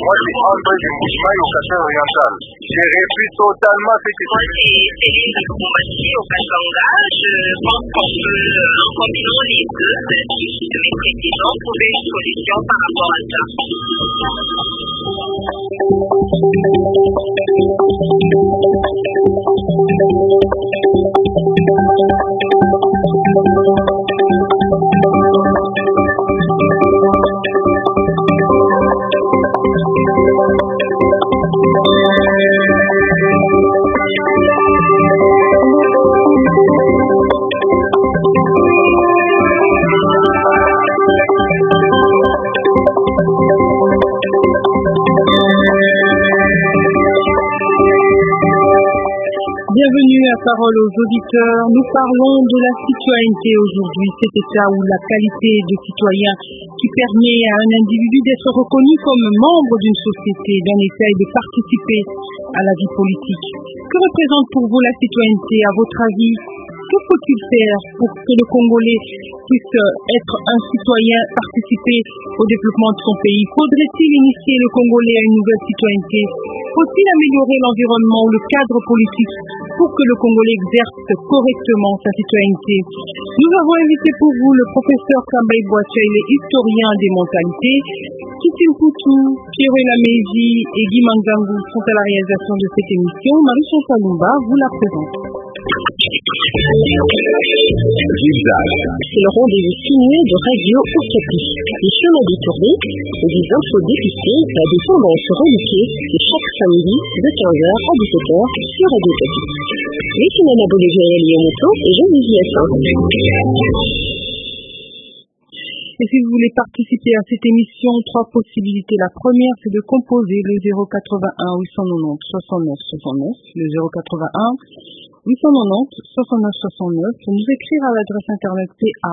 Moi, c'est André du Mouchmaï au Kasai oriental. J'ai réussi totalement ce que Moi, c'est Céline de Koumbachi au Kasanga. Je pense qu'on peut, en combinant les deux, de mes précisions, trouver une solution par rapport à ça. Bienvenue à Parole aux auditeurs. Nous parlons de la citoyenneté aujourd'hui, cet état ou la qualité de citoyen qui permet à un individu d'être reconnu comme membre d'une société, d'un État et de participer à la vie politique. Que représente pour vous la citoyenneté, à votre avis? Que faut-il faire pour que le Congolais puisse être un citoyen, participer au développement de son pays? Faudrait-il initier le Congolais à une nouvelle citoyenneté? Faut-il améliorer l'environnement ou le cadre politique pour que le Congolais exerce correctement sa citoyenneté? Nous avons invité pour vous le professeur Kambaï Boacha, il est historien des mentalités. Kitine Poutou, Pierre Lamézi et Guy Mangangu sont à la réalisation de cette émission. Marie-Chantal Lumba vous la présente. C'est le rendez-vous signé de Radio Okapi. Les chemins détournés et des infos dépisées à des tendances religieuses de chaque samedi de 15h à 17h sur Radio Okapi. Les cinémas Bolivien Liomoto et Jean-Louis Assin. Et si vous voulez participer à cette émission, 3 possibilités. La première, c'est de composer le 081 890 69 69, le 081 890 69 69, pour nous écrire à l'adresse internet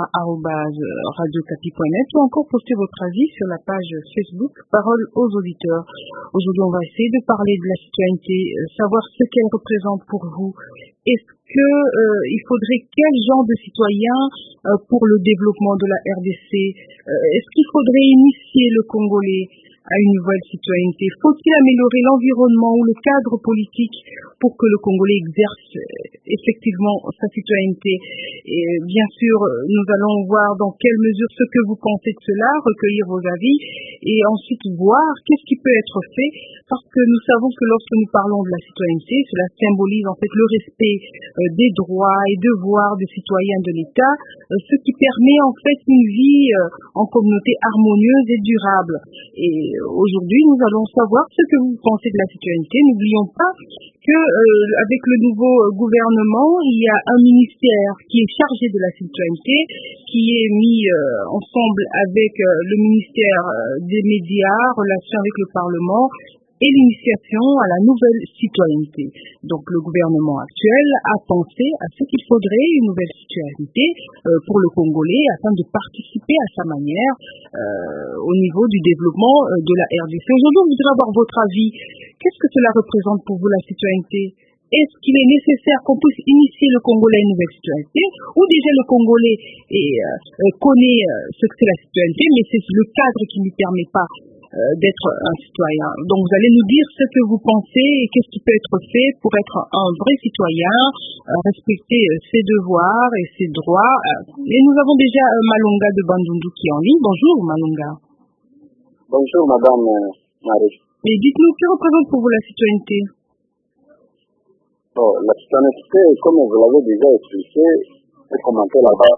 pa@radiocapi.net ou encore poster votre avis sur la page Facebook Parole aux auditeurs. Aujourd'hui, on va essayer de parler de la citoyenneté, savoir ce qu'elle représente pour vous. Est-ce que il faudrait quel genre de citoyen pour le développement de la RDC? Est-ce qu'il faudrait initier le Congolais à une nouvelle citoyenneté? Faut-il améliorer l'environnement ou le cadre politique pour que le Congolais exerce effectivement sa citoyenneté? Et bien sûr, nous allons voir dans quelle mesure ce que vous pensez de cela, recueillir vos avis et ensuite voir qu'est-ce qui peut être fait, parce que nous savons que lorsque nous parlons de la citoyenneté, cela symbolise en fait le respect des droits et devoirs des citoyens de l'État, ce qui permet en fait une vie en communauté harmonieuse et durable. Et aujourd'hui, nous allons savoir ce que vous pensez de la citoyenneté. N'oublions pas que avec le nouveau gouvernement, il y a un ministère qui est chargé de la citoyenneté, qui est mis ensemble avec le ministère des médias, relations avec le Parlement et l'initiation à la nouvelle citoyenneté. Donc le gouvernement actuel a pensé à ce qu'il faudrait une nouvelle citoyenneté pour le Congolais afin de participer à sa manière au niveau du développement de la RDC. Aujourd'hui, on voudrait avoir votre avis. Qu'est-ce que cela représente pour vous la citoyenneté? Est-ce qu'il est nécessaire qu'on puisse initier le Congolais à une nouvelle citoyenneté, ou déjà le Congolais connaît ce que c'est la citoyenneté, mais c'est le cadre qui ne lui permet pas d'être un citoyen? Donc vous allez nous dire ce que vous pensez et qu'est-ce qui peut être fait pour être un vrai citoyen, respecter ses devoirs et ses droits. Et nous avons déjà Malonga de Bandundu qui est en ligne. Bonjour Malonga. Bonjour Madame Marie. Et dites-nous, que représente pour vous la citoyenneté? La citoyenneté, comme vous l'avez déjà expliqué et commenté là-bas,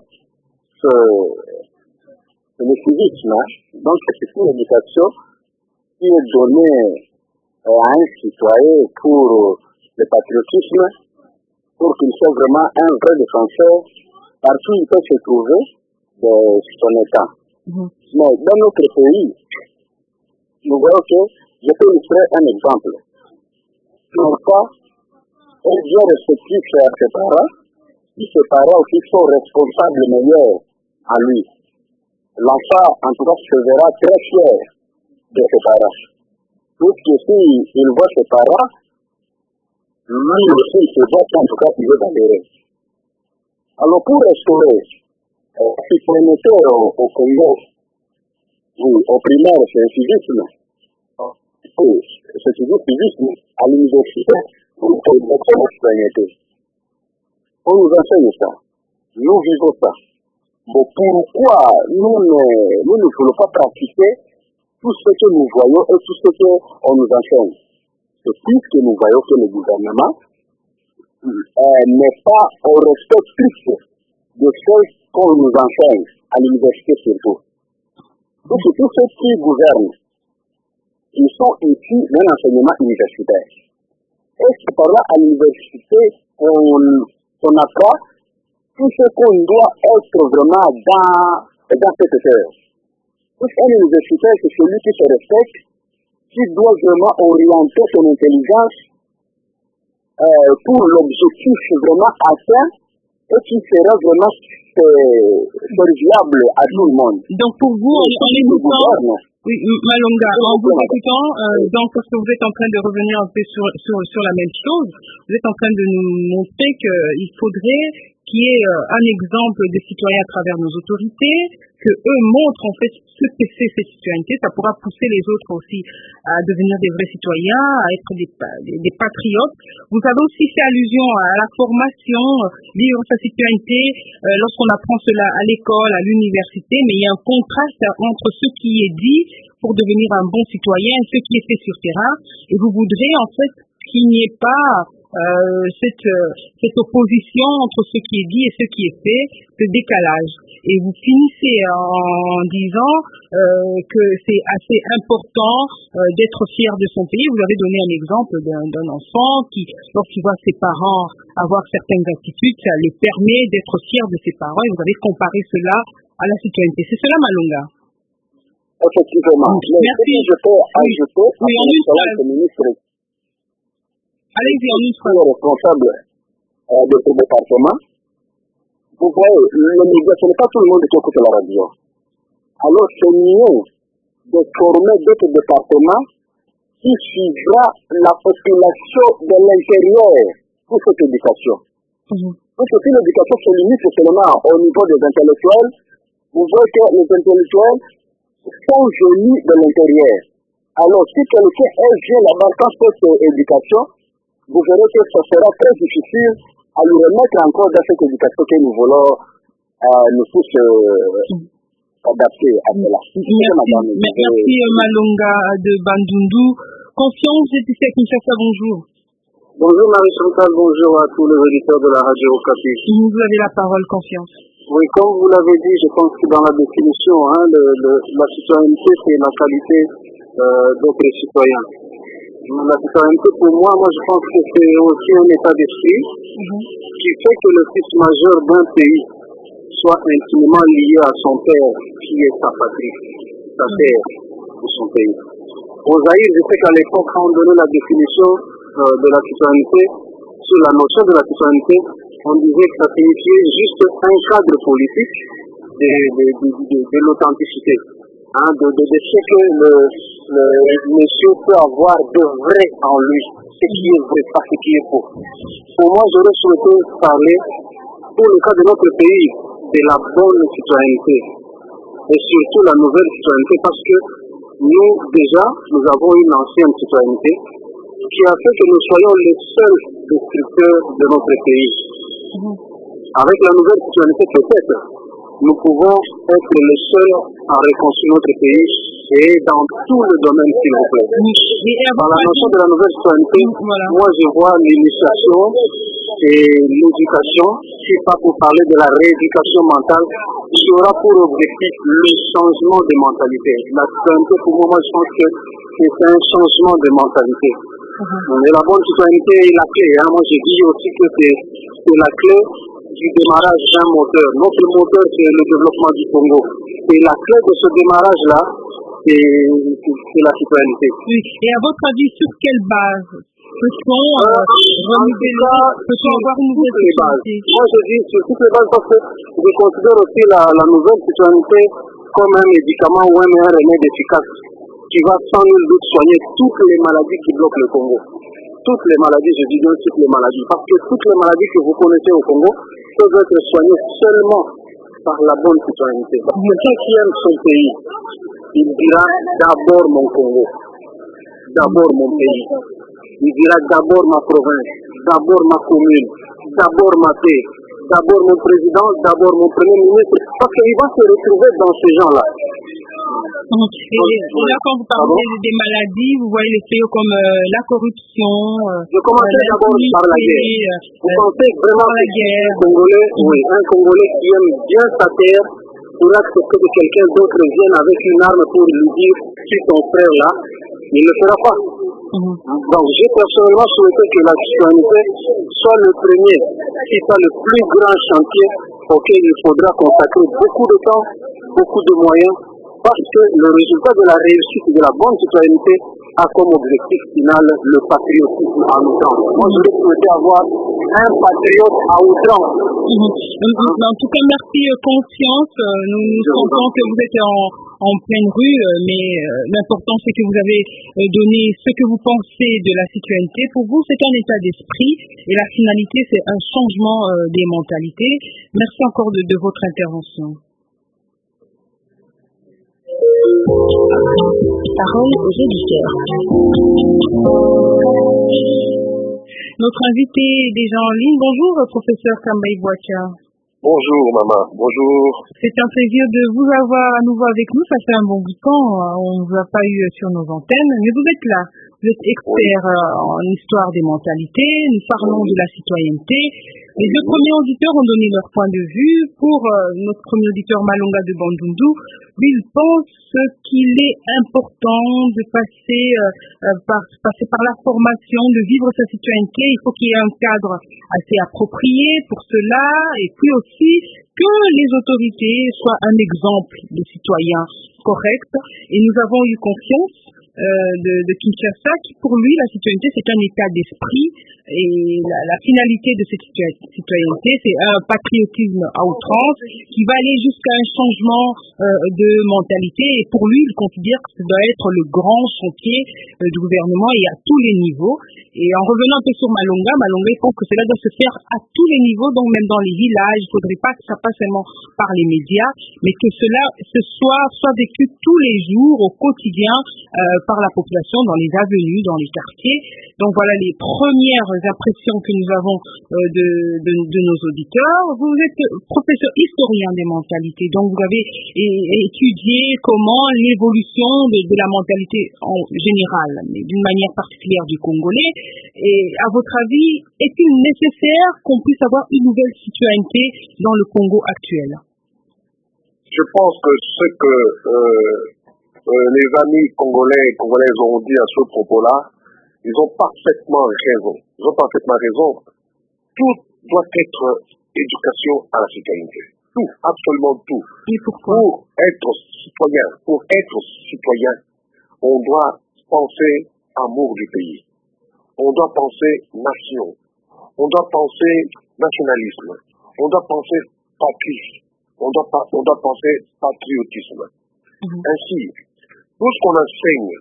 c'est le civisme. Donc c'est une éducation qui est donnée à un citoyen pour le patriotisme, pour qu'il soit vraiment un vrai défenseur partout où il peut se trouver de son état. Mais dans notre pays, nous voyons que, je peux illustrer un exemple. Pourquoi est bien respectif à ses parents, si ses parents aussi sont responsables meilleurs à lui. L'enfant, en tout cas, se verra très fier de ses parents. Puisque s'il voit ses parents, lui aussi, il se voit en tout cas qu'il est valeureux. Alors, pour restaurer la citoyenneté au Congo, oui, au primaire, c'est un civisme. civisme à l'université pour l'éducation de la citoyenneté. On nous enseigne ça. Nous vivons ça. Bon, pourquoi nous ne voulons pas pratiquer tout ce que nous voyons et tout ce qu'on nous enseigne? C'est puisque nous voyons que le gouvernement n'est pas au respect strict de ce qu'on nous enseigne à l'université surtout. Donc, tous ceux qui gouvernent, ils sont issus d'un enseignement universitaire. Et c'est par là à l'université qu'on apprend tout ce qu'on doit être vraiment dans cette terre. Donc, un universitaire, c'est celui qui se respecte, qui doit vraiment orienter son intelligence pour l'objectif vraiment atteint et qui sera vraiment serviable à tout le monde. Donc pour vous, en écoutant, oui, Malonga, en vous écoutant, donc parce que vous êtes en train de revenir un peu sur la même chose, vous êtes en train de nous montrer qu'il faudrait qu'il y ait un exemple de citoyens à travers nos autorités, que eux montrent en fait ce que c'est cette citoyenneté. Ça pourra pousser les autres aussi à devenir des vrais citoyens, à être des patriotes. Vous avez aussi fait allusion à la formation, vivre sa citoyenneté, lorsqu'on apprend cela à l'école, à l'université, mais il y a un contraste entre ce qui est dit pour devenir un bon citoyen et ce qui est fait sur terrain. Et vous voudrez en fait qu'il n'y ait pas cette opposition entre ce qui est dit et ce qui est fait, ce décalage. Et vous finissez en disant que c'est assez important d'être fier de son pays. Vous avez donné un exemple d'un enfant qui, lorsqu'il voit ses parents avoir certaines attitudes, ça lui permet d'être fier de ses parents. Et vous avez comparé cela à la citoyenneté. C'est cela, Malonga? Effectivement. Merci. Je peux ajouter oui, le ministre. Allez-y, en une phrase. Responsable de ce département. Vous voyez, les médias, ce n'est pas tout le monde qui écoute la radio. Alors, c'est mieux de former d'autres départements qui suivra la population de l'intérieur pour cette éducation. Parce que si l'éducation se limite seulement au niveau des intellectuels, vous voyez que les intellectuels sont venus de l'intérieur. Alors, si quelqu'un est vient là-bas dans cette éducation, vous verrez que ce sera très difficile à lui remettre encore dans cette éducation que nous voulons nous tous adapter à cela. Merci Malonga de Bandundu. Confiance et Tissé Kinshasa, bonjour. Bonjour Marie-Chantal, bonjour à tous les auditeurs de la radio Okapi. Vous avez la parole, Confiance. Oui, comme vous l'avez dit, je pense que dans la définition, la citoyenneté, c'est la qualité d'être citoyen. La citoyenneté, pour moi, je pense que c'est aussi un état d'esprit qui fait que le fils majeur d'un pays soit intimement lié à son père, qui est sa patrie, sa terre ou son pays. Au Zaïre, je sais qu'à l'époque, quand on donnait la définition de la citoyenneté, sur la notion de la citoyenneté, on disait que ça signifiait juste un cadre politique de l'authenticité. De ce que le monsieur peut avoir de vrai en lui, ce qui est vrai, pas ce qui est faux. Pour moi, j'aurais souhaité parler, pour le cas de notre pays, de la bonne citoyenneté, et surtout la nouvelle citoyenneté, parce que nous, déjà, nous avons une ancienne citoyenneté qui a fait que nous soyons les seuls destructeurs de notre pays. Avec la nouvelle citoyenneté, peut-être, nous pouvons être les seuls à reconstruire notre pays et dans tout le domaine, s'il vous plaît. Dans la notion de la nouvelle citoyenneté, moi je vois l'initiation et l'éducation, qui pas pour parler de la rééducation mentale, qui aura pour objectif le changement de mentalité. La citoyenneté, pour moi, je pense que c'est un changement de mentalité. Mais la bonne citoyenneté est la clé. Moi je dis aussi que c'est la clé du démarrage d'un moteur. Notre moteur, c'est le développement du Congo. Et la clé de ce démarrage-là, c'est la citoyenneté. Oui. Et à votre avis, sur quelle base peut-on avoir une nouvelle citoyenneté? Moi, je dis sur toutes les bases parce que je considère aussi la nouvelle citoyenneté comme un médicament ou un remède efficace qui va sans nul doute soigner toutes les maladies qui bloquent le Congo. Toutes les maladies, je dis bien toutes les maladies, parce que toutes les maladies que vous connaissez au Congo peuvent être soignées seulement par la bonne citoyenneté. Parce que quelqu'un qui aime son pays, il dira d'abord mon Congo. d'abord mon pays. Il dira d'abord ma province, d'abord ma commune, d'abord ma paix, d'abord mon président, d'abord mon premier ministre, parce qu'il va se retrouver dans ces gens-là. Et là, quand vous parlez des maladies, vous voyez les fléaux comme la corruption. Je commençais d'abord par la guerre. Vous pensez vraiment un Congolais qui aime bien sa terre pour accepter que quelqu'un d'autre vienne avec une arme pour lui dire si ton frère là, il ne le fera pas. Donc j'ai personnellement souhaité que la citoyenneté soit le premier, qui soit le plus grand chantier auquel il faudra consacrer beaucoup de temps, beaucoup de moyens, parce que le résultat de la réussite de la bonne citoyenneté a comme objectif final le patriotisme à outrance. Moi, je voulais souhaiter avoir un patriote à outrance. En tout cas, merci Conscience. Nous sentons que vous êtes en pleine rue, mais l'important c'est que vous avez donné ce que vous pensez de la citoyenneté. Pour vous, c'est un état d'esprit et la finalité, c'est un changement des mentalités. Merci encore de votre intervention. Parole aux auditeurs. Notre invité est déjà en ligne. Bonjour, professeur Kambaï Bouacha. Bonjour, maman. Bonjour. C'est un plaisir de vous avoir à nouveau avec nous. Ça fait un bon bout de temps. On ne vous a pas eu sur nos antennes, mais vous êtes là. Vous êtes expert en histoire des mentalités. Nous parlons de la citoyenneté. Les deux premiers auditeurs ont donné leur point de vue. Pour notre premier auditeur Malonga de Bandundu, lui, il pense qu'il est important de passer par la formation, de vivre sa citoyenneté. Il faut qu'il y ait un cadre assez approprié pour cela, et puis aussi que les autorités soient un exemple de citoyens corrects. Et nous avons eu confiance de Kinshasa, qui pour lui, la citoyenneté, c'est un état d'esprit, et la finalité de cette citoyenneté, c'est un patriotisme à outrance qui va aller jusqu'à un changement de mentalité, et pour lui, il considère que ça doit être le grand chantier du gouvernement et à tous les niveaux. Et en revenant un peu sur Malonga, il pense que cela doit se faire à tous les niveaux, donc même dans les villages. Il ne faudrait pas que ça passe seulement par les médias, mais que cela soit vécu tous les jours, au quotidien, par la population, dans les avenues, dans les quartiers. Donc voilà les premières impressions que nous avons de nos auditeurs. Vous êtes professeur historien des mentalités, donc vous avez étudié comment l'évolution de la mentalité en général, mais d'une manière particulière du Congolais. Et à votre avis, est-il nécessaire qu'on puisse avoir une nouvelle citoyenneté dans le Congo actuel? Je pense que ce que les amis congolais et congolaises ont dit à ce propos-là, ils ont parfaitement raison. Ils ont parfaitement raison. Tout doit être éducation à la citoyenneté. Tout, absolument tout. Et pourquoi? Pour être citoyen, on doit penser amour du pays. On doit penser nation. On doit penser nationalisme. On doit penser patrie. On doit penser patriotisme. Ainsi, tout ce qu'on enseigne,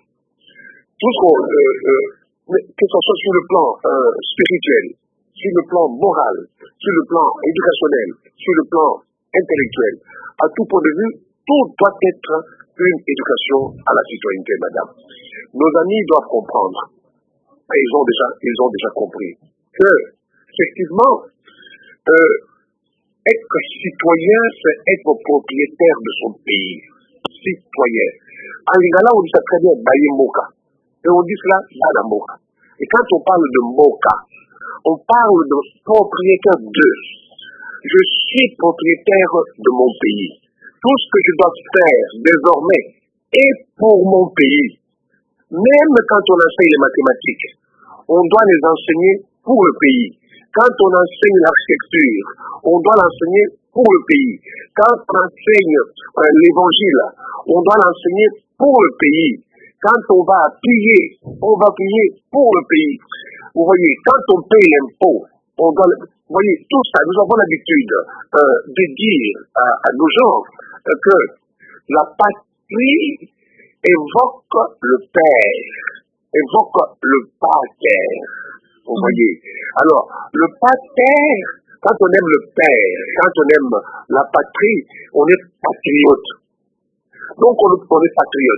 que ce soit sur le plan spirituel, sur le plan moral, sur le plan éducationnel, sur le plan intellectuel, à tout point de vue, tout doit être une éducation à la citoyenneté, madame. Nos amis doivent comprendre, et ils ont déjà compris, que, effectivement, être citoyen, c'est être propriétaire de son pays. Citoyen. En Lingala, on dit ça très bien, Baye Moka. Et on dit cela, Bada Moka. Et quand on parle de Moka, on parle de propriétaire de. Je suis propriétaire de mon pays. Tout ce que je dois faire désormais est pour mon pays. Même quand on enseigne les mathématiques, on doit les enseigner pour le pays. Quand on enseigne l'architecture, on doit l'enseigner pour le pays. Quand on enseigne l'évangile, on doit l'enseigner pour le pays. Quand on va payer pour le pays. Vous voyez, quand on paye l'impôt, on doit... Vous voyez, tout ça, nous avons l'habitude de dire à nos gens que la patrie évoque le père, évoque le pater. Vous voyez. Alors, le pater, quand on aime le père, quand on aime la patrie, on est patriote. Donc, on est patriote.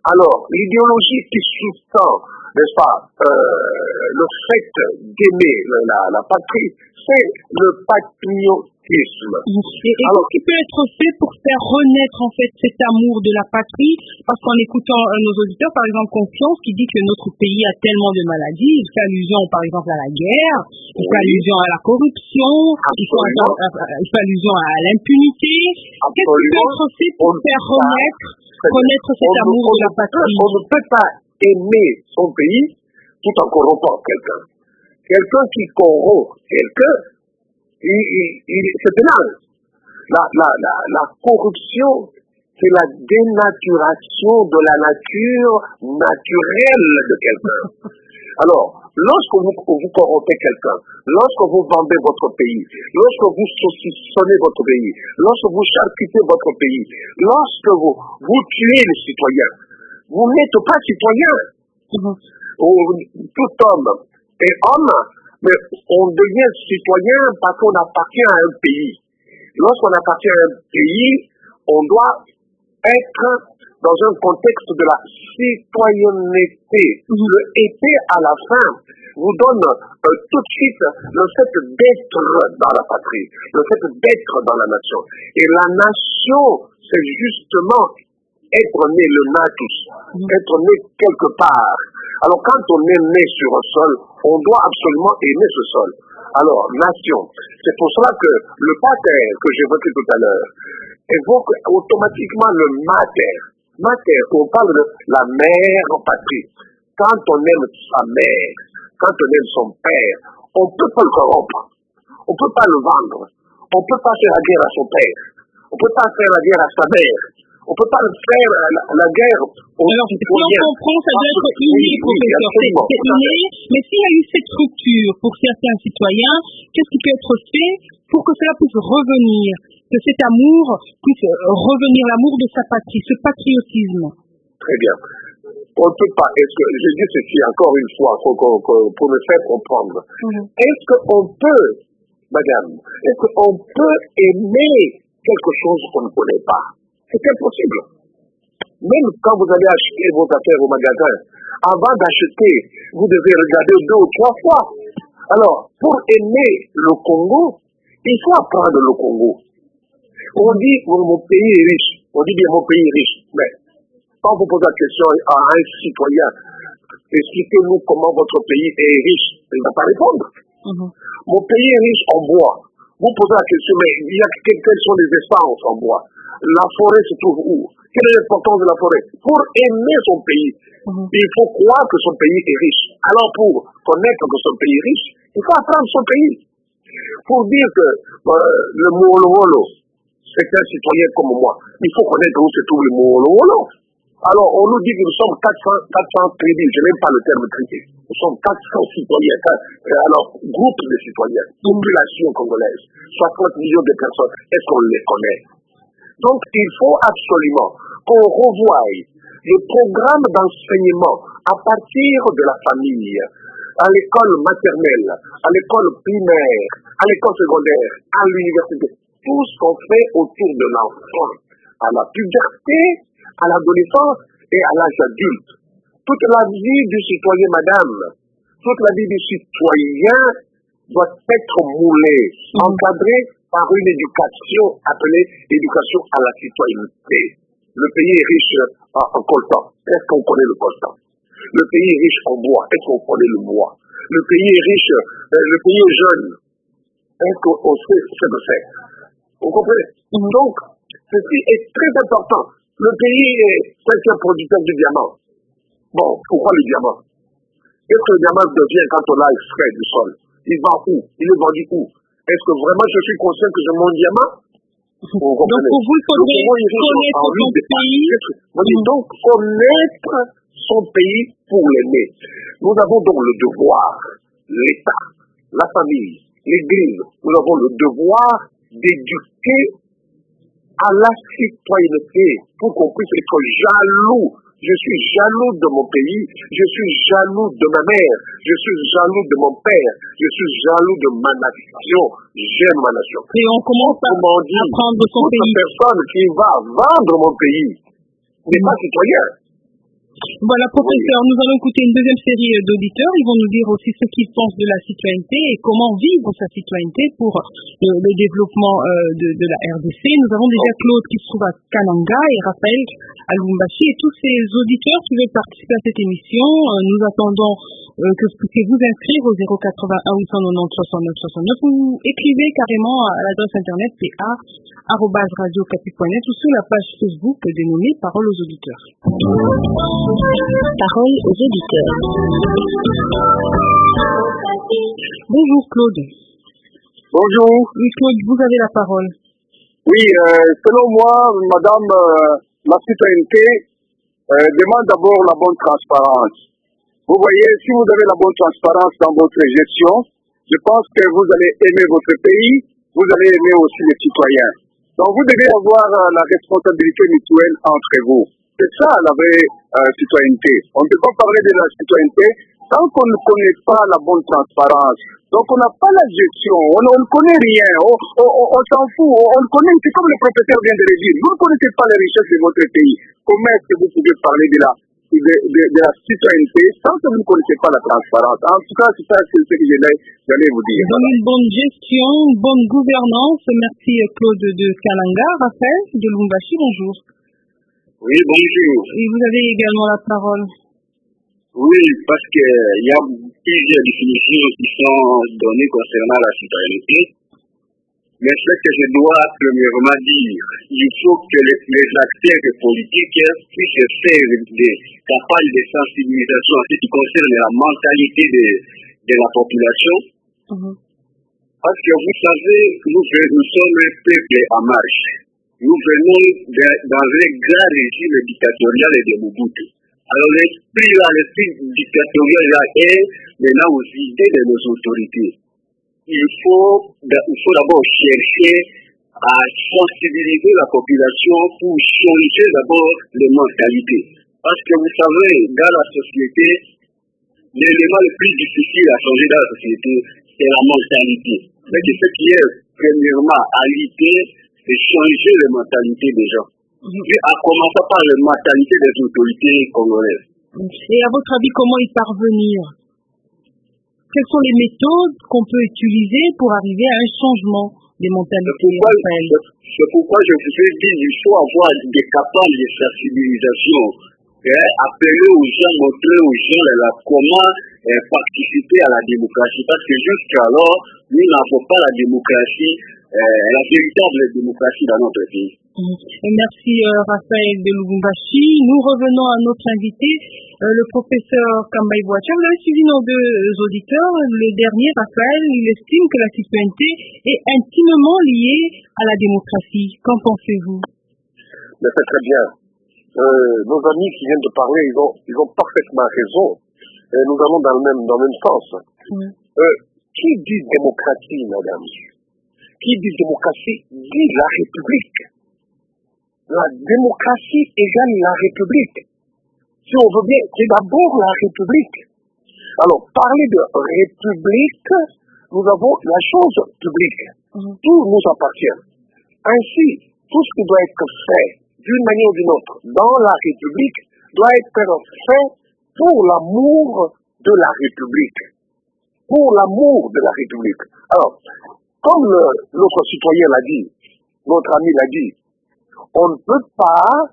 Alors, l'idéologie qui sous-tend, n'est-ce pas, le fait d'aimer la patrie, c'est le patriotisme. Et alors, qu'est-ce qui peut être fait pour faire renaître en fait cet amour de la patrie? Parce qu'en écoutant nos auditeurs, par exemple Confiance, qui dit que notre pays a tellement de maladies, il fait allusion par exemple à la guerre, il fait allusion à la corruption, il fait allusion à l'impunité. Qu'est-ce qui peut être fait pour faire renaître cet amour de la patrie? On ne peut pas aimer son pays tout en corrompant quelqu'un. Quelqu'un qui corrompt quelqu'un, c'est pénal. La corruption, c'est la dénaturation de la nature naturelle de quelqu'un. Alors, lorsque vous corrompez quelqu'un, lorsque vous vendez votre pays, lorsque vous saucissonnez votre pays, lorsque vous charcutez votre pays, lorsque vous tuez les citoyens, vous n'êtes pas citoyen. Tout homme est homme, mais on devient citoyen parce qu'on appartient à un pays. Lorsqu'on appartient à un pays, on doit être dans un contexte de la citoyenneté. Le été à la fin vous donne tout de suite le fait d'être dans la patrie, le fait d'être dans la nation. Et la nation, c'est justement être né le natus, être né quelque part. Alors quand on est né sur un sol, on doit absolument aimer ce sol. Alors, nation, c'est pour cela que le pater que j'évoquais tout à l'heure évoque automatiquement le mater. Mater, on parle de la mère patrie. Quand on aime sa mère, quand on aime son père, on ne peut pas le corrompre, on ne peut pas le vendre, on ne peut pas faire la guerre à son père, on ne peut pas faire la guerre à sa mère. On ne peut pas faire la guerre aux citoyens. On comprend, ça doit être inné, professeur. C'est inné, mais s'il y a eu cette rupture pour certains citoyens, qu'est-ce qui peut être fait pour que cela puisse revenir, que cet amour puisse revenir, l'amour de sa patrie, ce patriotisme? Très bien. On ne peut pas, je dis ceci encore une fois, pour me faire comprendre. Est-ce qu'on peut, madame, est-ce qu'on peut aimer quelque chose qu'on ne connaît pas? C'est impossible. Même quand vous allez acheter vos affaires au magasin, avant d'acheter, vous devez regarder 2 ou 3 fois. Alors, pour aimer le Congo, il faut apprendre le Congo. On dit, mon pays est riche. On dit bien, mon pays est riche. Mais quand vous posez la question à un citoyen, expliquez-nous comment votre pays est riche, il ne va pas répondre. Mon pays est riche en bois. Vous posez la question, mais quelles sont les essences en bois? La forêt se trouve où? Quelle est l'importance de la forêt? Pour aimer son pays, il faut croire que son pays est riche. Alors pour connaître que son pays est riche, il faut apprendre son pays. Pour dire que le Moolo, c'est un citoyen comme moi, il faut connaître où se trouve le Moolo. Alors on nous dit que nous sommes 400 tribus, je n'aime pas le terme tribu. Nous sommes 400 citoyens, alors groupe de citoyens, population congolaise, 60 millions de personnes, est-ce qu'on les connaît? Donc, il faut absolument qu'on revoie les programmes d'enseignement à partir de la famille, à l'école maternelle, à l'école primaire, à l'école secondaire, à l'université. Tout ce qu'on fait autour de l'enfant, à la puberté, à l'adolescence et à l'âge adulte. Toute la vie du citoyen, madame, toute la vie du citoyen doit être moulée, encadrée par une éducation appelée éducation à la citoyenneté. Le pays est riche en coltan. Est-ce qu'on connaît le coltan? Le pays est riche en bois. Est-ce qu'on connaît le bois? Le pays est riche, le pays est jeune. Est-ce qu'on sait ce que c'est? Vous comprenez? Donc, ceci est très important. Le pays est 5e producteur du diamant. Bon, pourquoi le diamant? Est-ce que le diamant devient quand on l'a extrait du sol? Il va où? Il est vendu où? Est-ce que vraiment je suis conscient que j'ai mon diamant? Donc pour vous, il faudrait connaître son pays. Donc connaître son pays pour l'aimer. Nous avons donc le devoir, l'État, la famille, l'Église, nous avons le devoir d'éduquer à la citoyenneté pour qu'on puisse être jaloux. Je suis jaloux de mon pays, je suis jaloux de ma mère, je suis jaloux de mon père, je suis jaloux de ma nation, j'aime ma nation. Et on commence à prendre son pays. Toute personne qui va vendre mon pays n'est pas citoyen. Voilà, professeur, nous allons écouter une deuxième série d'auditeurs. Ils vont nous dire aussi ce qu'ils pensent de la citoyenneté et comment vivre sa citoyenneté pour le développement de la RDC. Nous avons déjà Claude qui se trouve à Kananga et Raphaël à Lubumbashi et tous ces auditeurs qui veulent participer à cette émission. Nous attendons que vous puissiez vous inscrire au 081 890 69 69 ou écrivez carrément à l'adresse internet pa@radiocapi.net ou sur la page Facebook dénommée Parole aux auditeurs. Parole aux auditeurs. Bonjour Claude. Bonjour. Oui Claude, vous avez la parole. Oui, selon moi, madame, la citoyenneté demande d'abord la bonne transparence. Vous voyez, si vous avez la bonne transparence dans votre gestion, je pense que vous allez aimer votre pays, vous allez aimer aussi les citoyens. Donc vous devez avoir la responsabilité mutuelle entre vous. C'est ça la vraie citoyenneté. On ne peut pas parler de la citoyenneté tant qu'on ne connaît pas la bonne transparence. Donc on n'a pas la gestion, on ne connaît rien, on s'en fout, on le connaît, c'est comme le professeur vient de le dire. Vous ne connaissez pas les richesses de votre pays. Comment est-ce que vous pouvez parler de la citoyenneté sans que vous ne connaissez pas la transparence? En tout cas, c'est ça ce que j'allais vous dire. Donc une bonne gestion, une bonne gouvernance. Merci Claude de Kalanga. Raphaël de Lubumbashi, bonjour. Oui, bonjour. Et vous avez également la parole. Oui, parce qu'il y a plusieurs définitions qui sont données concernant la citoyenneté. Mais ce que je dois premièrement dire, il faut que les acteurs politiques puissent faire des campagnes de sensibilisation en ce qui concerne la mentalité de la population. Parce que vous savez, nous sommes un peuple en marche. Nous venons dans un grand régime dictatorial de Mobutu. Alors l'esprit dictatorial est maintenant aux idées de nos autorités. Il faut d'abord chercher à sensibiliser la population pour changer d'abord les mentalités. Parce que vous savez, dans la société, l'élément le plus difficile à changer dans la société, c'est la mentalité. Mais ce qui est premièrement à lutter, c'est changer les mentalités des gens. Et à commencer par la mentalité des autorités congolaises. Et à votre avis, comment y parvenir? Quelles sont les méthodes qu'on peut utiliser pour arriver à un changement des mentalités? C'est pourquoi je vous ai dit qu'il faut avoir des campagnes de sensibilisation. Appeler aux gens, montrer aux gens comment participer à la démocratie. Parce que jusqu'alors, nous n'avons pas la démocratie, la véritable démocratie dans notre pays. Merci Raphaël de Lubumbashi. Nous revenons à notre invité, le professeur Kambaï Boacha. Vous avez suivi nos deux auditeurs. Le dernier, Raphaël, il estime que la citoyenneté est intimement liée à la démocratie. Qu'en pensez-vous? Mais c'est très bien. Nos amis qui viennent de parler, ils ont parfaitement raison. Nous allons dans le même sens. Qui dit démocratie, madame? Qui dit démocratie dit la République. La démocratie égale la République. Si on veut bien, c'est d'abord la République. Alors, parler de République, nous avons la chose publique. Tout nous appartient. Ainsi, tout ce qui doit être fait d'une manière ou d'une autre dans la République doit être fait pour l'amour de la République. Pour l'amour de la République. Alors, comme notre citoyen l'a dit, notre ami l'a dit, on ne peut pas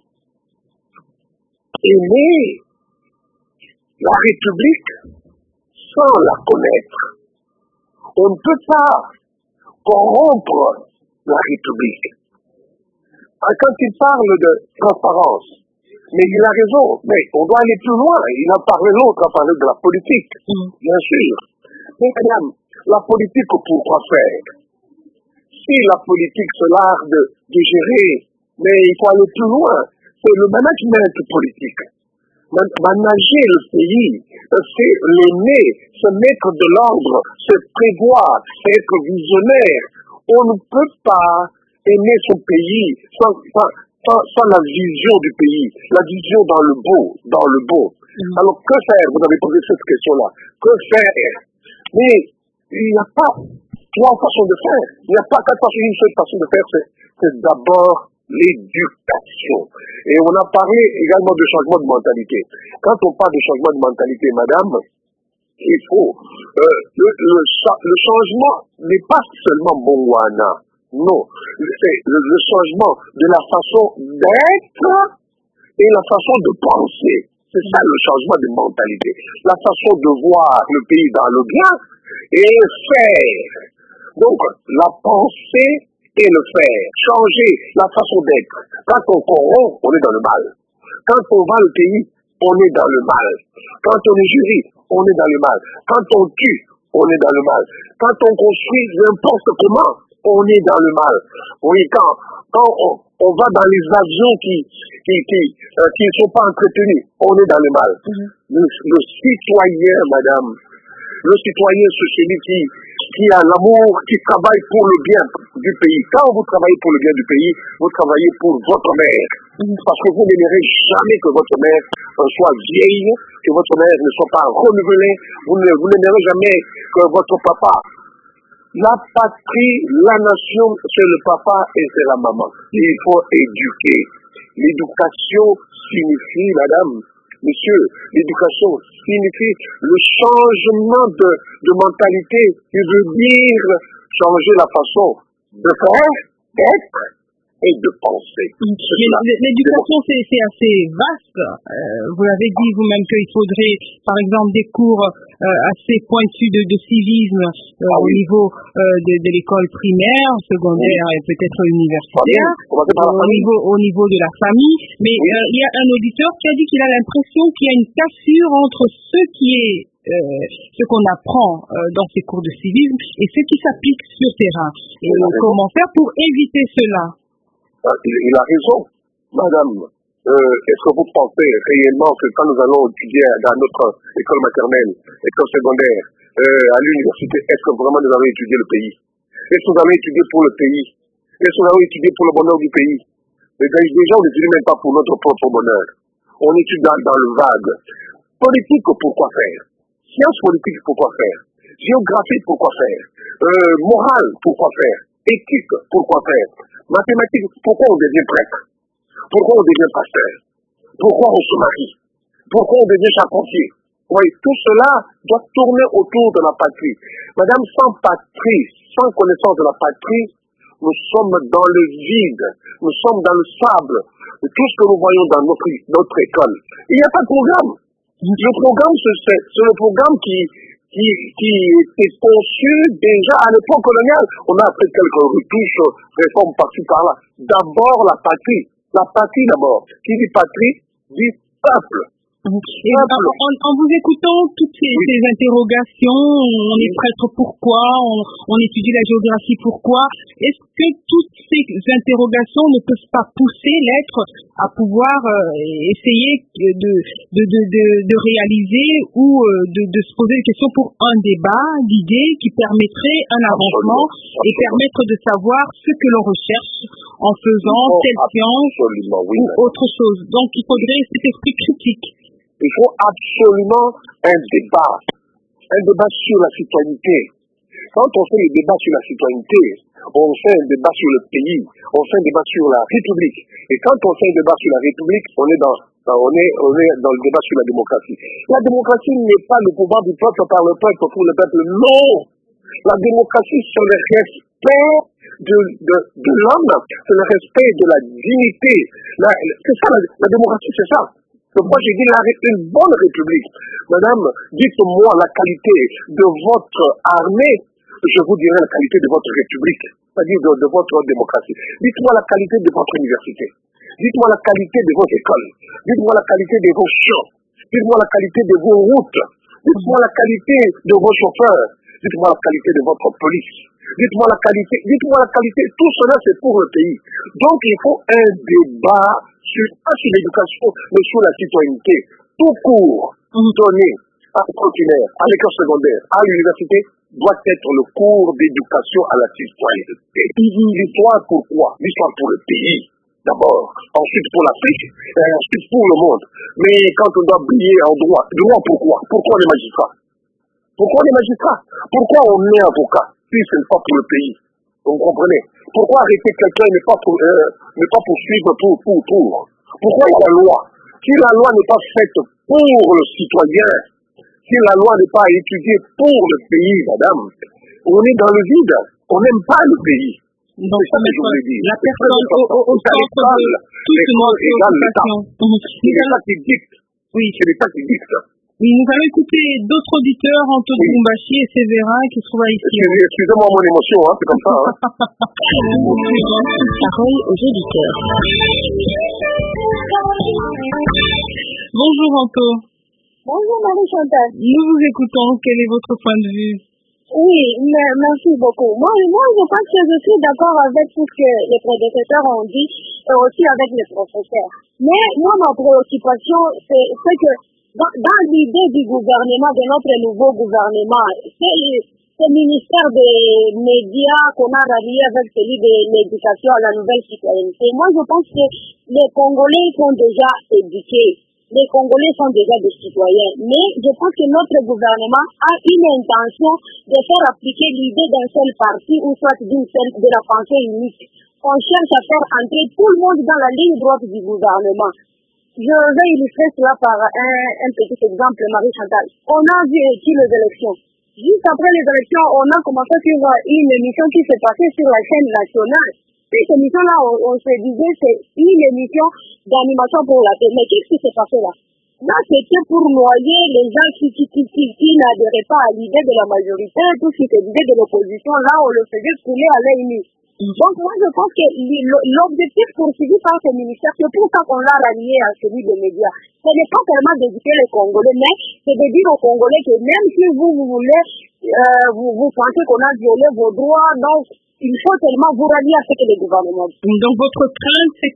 aimer la République sans la connaître. On ne peut pas corrompre la République. Quand il parle de transparence, mais il a raison, mais on doit aller plus loin. Il a parlé, l'autre a parlé de la politique, bien sûr. Mais madame, la politique, pourquoi faire? Si la politique se largue de gérer, mais il faut aller plus loin. C'est le management politique. Manager le pays, c'est l'aimer, se mettre de l'ordre, se prévoir, être visionnaire. On ne peut pas aimer son pays sans la vision du pays, la vision dans le beau. Alors que faire? Vous avez posé cette question-là. Que faire? Mais il n'y a pas trois façons de faire. Il n'y a pas quatre façons. Une seule façon de faire, c'est d'abord l'éducation. Et on a parlé également de changement de mentalité. Quand on parle de changement de mentalité, madame, il faut... le changement n'est pas seulement Bongwana. Non. C'est le changement de la façon d'être et la façon de penser. C'est ça le changement de mentalité. La façon de voir le pays dans le bien et faire. Donc, la pensée et le faire. Changer la façon d'être. Quand on corrompt, on est dans le mal. Quand on vend le pays, on est dans le mal. Quand on est jury, on est dans le mal. Quand on tue, on est dans le mal. Quand on construit n'importe comment, on est dans le mal. Oui, quand on va dans les avions qui ne sont pas entretenus, on est dans le mal. Le citoyen, madame, le citoyen, c'est celui qui a l'amour, qui travaille pour le bien du pays. Quand vous travaillez pour le bien du pays, vous travaillez pour votre mère. Parce que vous n'aimerez jamais que votre mère soit vieille, que votre mère ne soit pas renouvelée. Vous n'aimerez jamais que votre papa... La patrie, la nation, c'est le papa et c'est la maman. Il faut éduquer. L'éducation signifie, madame, monsieur, l'éducation signifie le changement de mentalité qui veut dire changer la façon de faire, d'être et de penser. L'éducation, c'est assez vaste. Vous l'avez dit vous-même qu'il faudrait, par exemple, des cours assez pointus de civisme au niveau de l'école primaire, secondaire et peut-être universitaire, au niveau de la famille. Mais il y a un auditeur qui a dit qu'il a l'impression qu'il y a une cassure entre ce qu'on apprend dans ces cours de civisme et ce qui s'applique sur terrain. Et comment faire pour éviter cela? Il a raison, madame. Est-ce que vous pensez réellement que quand nous allons étudier dans notre école maternelle, école secondaire, à l'université, est-ce que vraiment nous allons étudier le pays? Est-ce que nous allons étudier pour le pays? Est-ce que nous allons étudier pour le bonheur du pays? Déjà, on n'étudie même pas pour notre propre bonheur. On étudie dans le vague. Politique, pourquoi faire? Science politique, pourquoi faire? Géographie, pourquoi faire? Morale, pourquoi faire? Éthique, pourquoi faire? Mathématiques, pourquoi on devient prêtre? Pourquoi on devient pasteur? Pourquoi on se marie? Pourquoi on devient charpentier? Oui, tout cela doit tourner autour de la patrie. Madame, sans patrie, sans connaissance de la patrie, nous sommes dans le vide, nous sommes dans le sable. Tout ce que nous voyons dans notre école. Il n'y a pas de programme. Le programme, c'est le programme qui était conçu déjà à l'époque coloniale. On a fait quelques retouches, réformes par-ci par-là. D'abord la patrie. La patrie d'abord. Qui dit patrie, dit peuple. Et en vous écoutant toutes ces interrogations, on est prêtre pourquoi, on étudie la géographie pourquoi, est-ce que toutes ces interrogations ne peuvent pas pousser l'être à pouvoir essayer de réaliser ou de se poser des questions pour un débat d'idées qui permettrait un avancement et permettre de savoir ce que l'on recherche en faisant telle science ou autre chose. Donc il faudrait cet esprit critique. Il faut absolument un débat sur la citoyenneté. Quand on fait le débat sur la citoyenneté, on fait un débat sur le pays, on fait un débat sur la République. Et quand on fait un débat sur la République, on est dans le débat sur la démocratie. La démocratie n'est pas le pouvoir du peuple par le peuple pour le peuple. Non! La démocratie, c'est le respect de l'homme, c'est le respect de la dignité. C'est ça, la démocratie, c'est ça. Donc moi j'ai dit une bonne république. Madame, dites-moi la qualité de votre armée, je vous dirai la qualité de votre république, c'est-à-dire de votre démocratie. Dites-moi la qualité de votre université. Dites-moi la qualité de votre école. Dites-moi la qualité de vos champs. Dites-moi la qualité de vos routes. Dites-moi la qualité de vos chauffeurs. Dites-moi la qualité de votre police. Dites-moi la qualité. Tout cela c'est pour le pays. Donc il faut un débat pas sur l'éducation, mais sur la citoyenneté. Tout cours donné à continuaire, à l'école secondaire, à l'université, doit être le cours d'éducation à la citoyenneté. L'histoire pourquoi? L'histoire pour le pays, d'abord. Ensuite pour l'Afrique, et ensuite pour le monde. Mais quand on doit briller en droit pourquoi? Pourquoi les magistrats? Pourquoi les magistrats? Pourquoi on est avocat? Si ce n'est pas pour le pays. Vous comprenez? Pourquoi arrêter quelqu'un et ne pas poursuivre pour? Pourquoi il y a la loi? Si la loi n'est pas faite pour le citoyen, si la loi n'est pas étudiée pour le pays, madame, on est dans le vide. On n'aime pas le pays. Donc, c'est ça que je voulais dire. La personne au centre de toute notre préoccupation. C'est l'État qui dicte. Oui. C'est l'État qui dicte. Oui, nous allons écouter d'autres auditeurs, Antoine Lubumbashi et Séverin, qui se trouvent ici. Excusez-moi mon émotion, c'est comme ça. Parole aux auditeurs. Bonjour Anto. Bonjour Marie-Chantal. Nous vous écoutons. Quel est votre point de vue? Oui, merci beaucoup. Moi, je pense que je suis d'accord avec tout ce que les prédécesseurs ont dit et aussi avec les professeurs. Mais moi, ma préoccupation, c'est que dans l'idée du gouvernement, de notre nouveau gouvernement, c'est ce ministère des médias qu'on a rallié avec celui de l'éducation à la nouvelle citoyenneté. Moi, je pense que les Congolais sont déjà éduqués. Les Congolais sont déjà des citoyens. Mais je pense que notre gouvernement a une intention de faire appliquer l'idée d'un seul parti ou soit de la pensée unique. On cherche à faire entrer tout le monde dans la ligne droite du gouvernement. Je vais illustrer cela par un petit exemple, Marie-Chantal. On a vu ici les élections. Juste après les élections, on a commencé sur une émission qui s'est passée sur la chaîne nationale. Et cette émission-là, on se disait c'est une émission d'animation pour la télé. Mais qu'est-ce qui s'est passé là? Là, c'était pour noyer les gens qui n'adhéraient pas à l'idée de la majorité, tout ce qui était l'idée de l'opposition. Là, on le faisait couler à l'œil nu. Donc, moi, je pense que l'objectif poursuivi par ce ministère, c'est pour ça qu'on l'a rallié à celui des médias. Ce n'est pas seulement d'éduquer les Congolais, mais c'est de dire aux Congolais que même si vous voulez, vous pensez qu'on a violé vos droits, donc, il faut tellement vous rallier à ce que les gouvernements. Donc votre crainte, c'est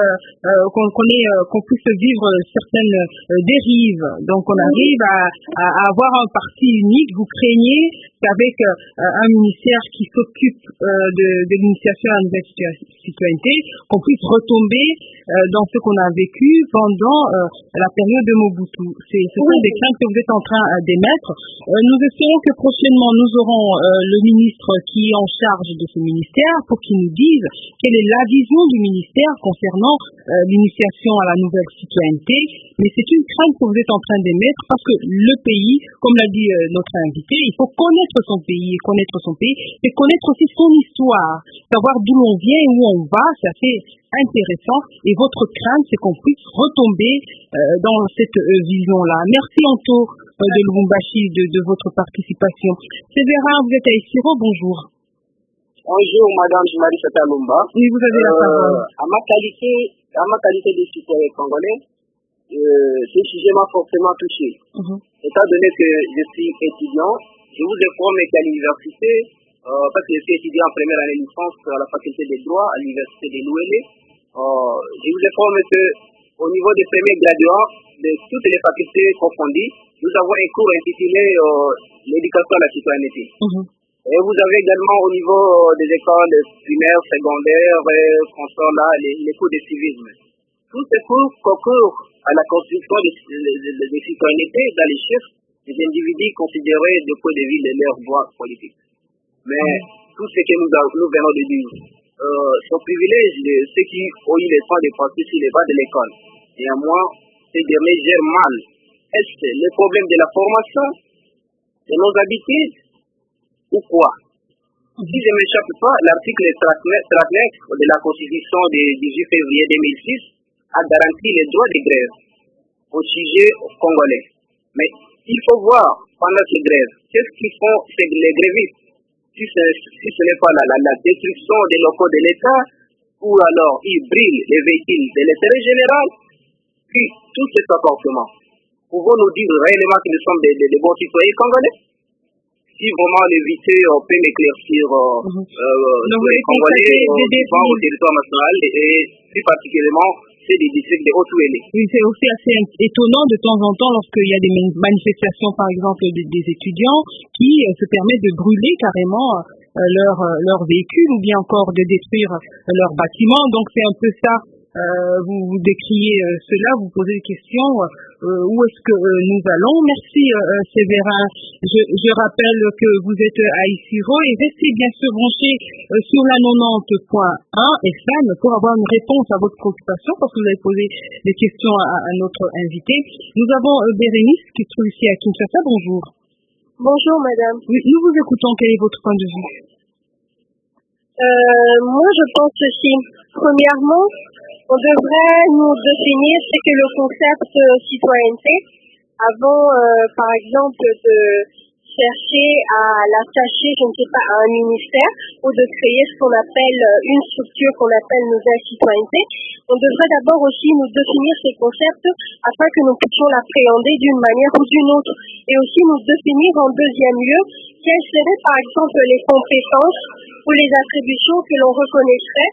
qu'on puisse vivre certaines dérives. Donc on arrive à avoir un parti unique. Vous craignez qu'avec un ministère qui s'occupe de l'initiation à la nouvelle citoyenneté, qu'on puisse retomber dans ce qu'on a vécu pendant la période de Mobutu. Ce sont des craintes que vous êtes en train d'émettre. Nous espérons que prochainement nous aurons le ministre qui est en charge de ce ministère pour qu'il nous dise quelle est la vision du ministère concernant l'initiation à la nouvelle citoyenneté. Mais c'est une crainte que vous êtes en train d'émettre parce que le pays, comme l'a dit notre invité, il faut connaître son pays. Et connaître son pays, c'est connaître aussi son histoire, savoir d'où l'on vient et où on va, c'est assez intéressant. Et votre crainte, c'est qu'on puisse retomber dans cette vision-là. Merci Anto de Lubumbashi de votre participation. Séverin, vous êtes à Isiro, bonjour. Bonjour Madame Marie-Chantal Lumba. Oui, vous avez la parole. À ma qualité de citoyen congolais, ce sujet m'a forcément touché. Étant donné que je suis étudiant, je vous informe qu'à l'université, parce que je suis étudiant en première année de licence à la faculté des droits à l'université de l'Ouélé, je vous informe qu'au niveau des premiers graduats de toutes les facultés confondues, nous avons un cours intitulé l'éducation à la citoyenneté. Et vous avez également au niveau des écoles primaires, secondaires, consorts là, les cours de civisme. Tous ces cours concourent à la construction des citoyennetés dans les chefs des individus considérés du point de vue de leur voie politique. Mais tout ce que nous venons de dire, sont privilèges de ceux qui ont eu le temps de passer sur les bancs de l'école. Néanmoins, ces derniers gèrent mal. Est-ce le problème de la formation, de nos habitudes, ou quoi? Si je ne m'échappe pas, l'article 39 de la Constitution du 18 février 2006 a garanti les droits de grève au sujet congolais. Mais il faut voir pendant ces grèves, qu'est-ce qu'ils font les grévistes? Si ce n'est pas la destruction des locaux de l'État, ou alors ils brillent les véhicules de l'intérêt général, puis tous ces comportements. Pouvons-nous dire réellement que nous sommes des bons citoyens congolais? Si vraiment l'éviter, on peut m'éclaircir les Congolais vivant au territoire national et plus particulièrement ceux des districts de Haut-Ouélé. Oui, c'est aussi assez étonnant de temps en temps lorsqu'il y a des manifestations, par exemple, des étudiants qui se permettent de brûler carrément leurs véhicules ou bien encore de détruire leurs bâtiments. Donc c'est un peu ça vous décriez cela, vous posez des questions, où est-ce que nous allons? Merci Séverin. Je rappelle que vous êtes à Isiro et restez bien sûr branchés sur la 90.1 FM pour avoir une réponse à votre préoccupation, parce que vous avez posé des questions à notre invité. Nous avons Bérénice qui se trouve ici à Kinshasa. Bonjour. Bonjour madame. Oui, nous vous écoutons. Quel est votre point de vue? Moi je pense ceci. Premièrement, on devrait nous définir ce que le concept citoyenneté avant, par exemple, de chercher à l'attacher, je ne sais pas, à un ministère ou de créer ce qu'on appelle une structure qu'on appelle nouvelle citoyenneté. On devrait d'abord aussi nous définir ces concepts afin que nous puissions l'appréhender d'une manière ou d'une autre, et aussi nous définir en deuxième lieu quelles seraient par exemple les compétences ou les attributions que l'on reconnaîtrait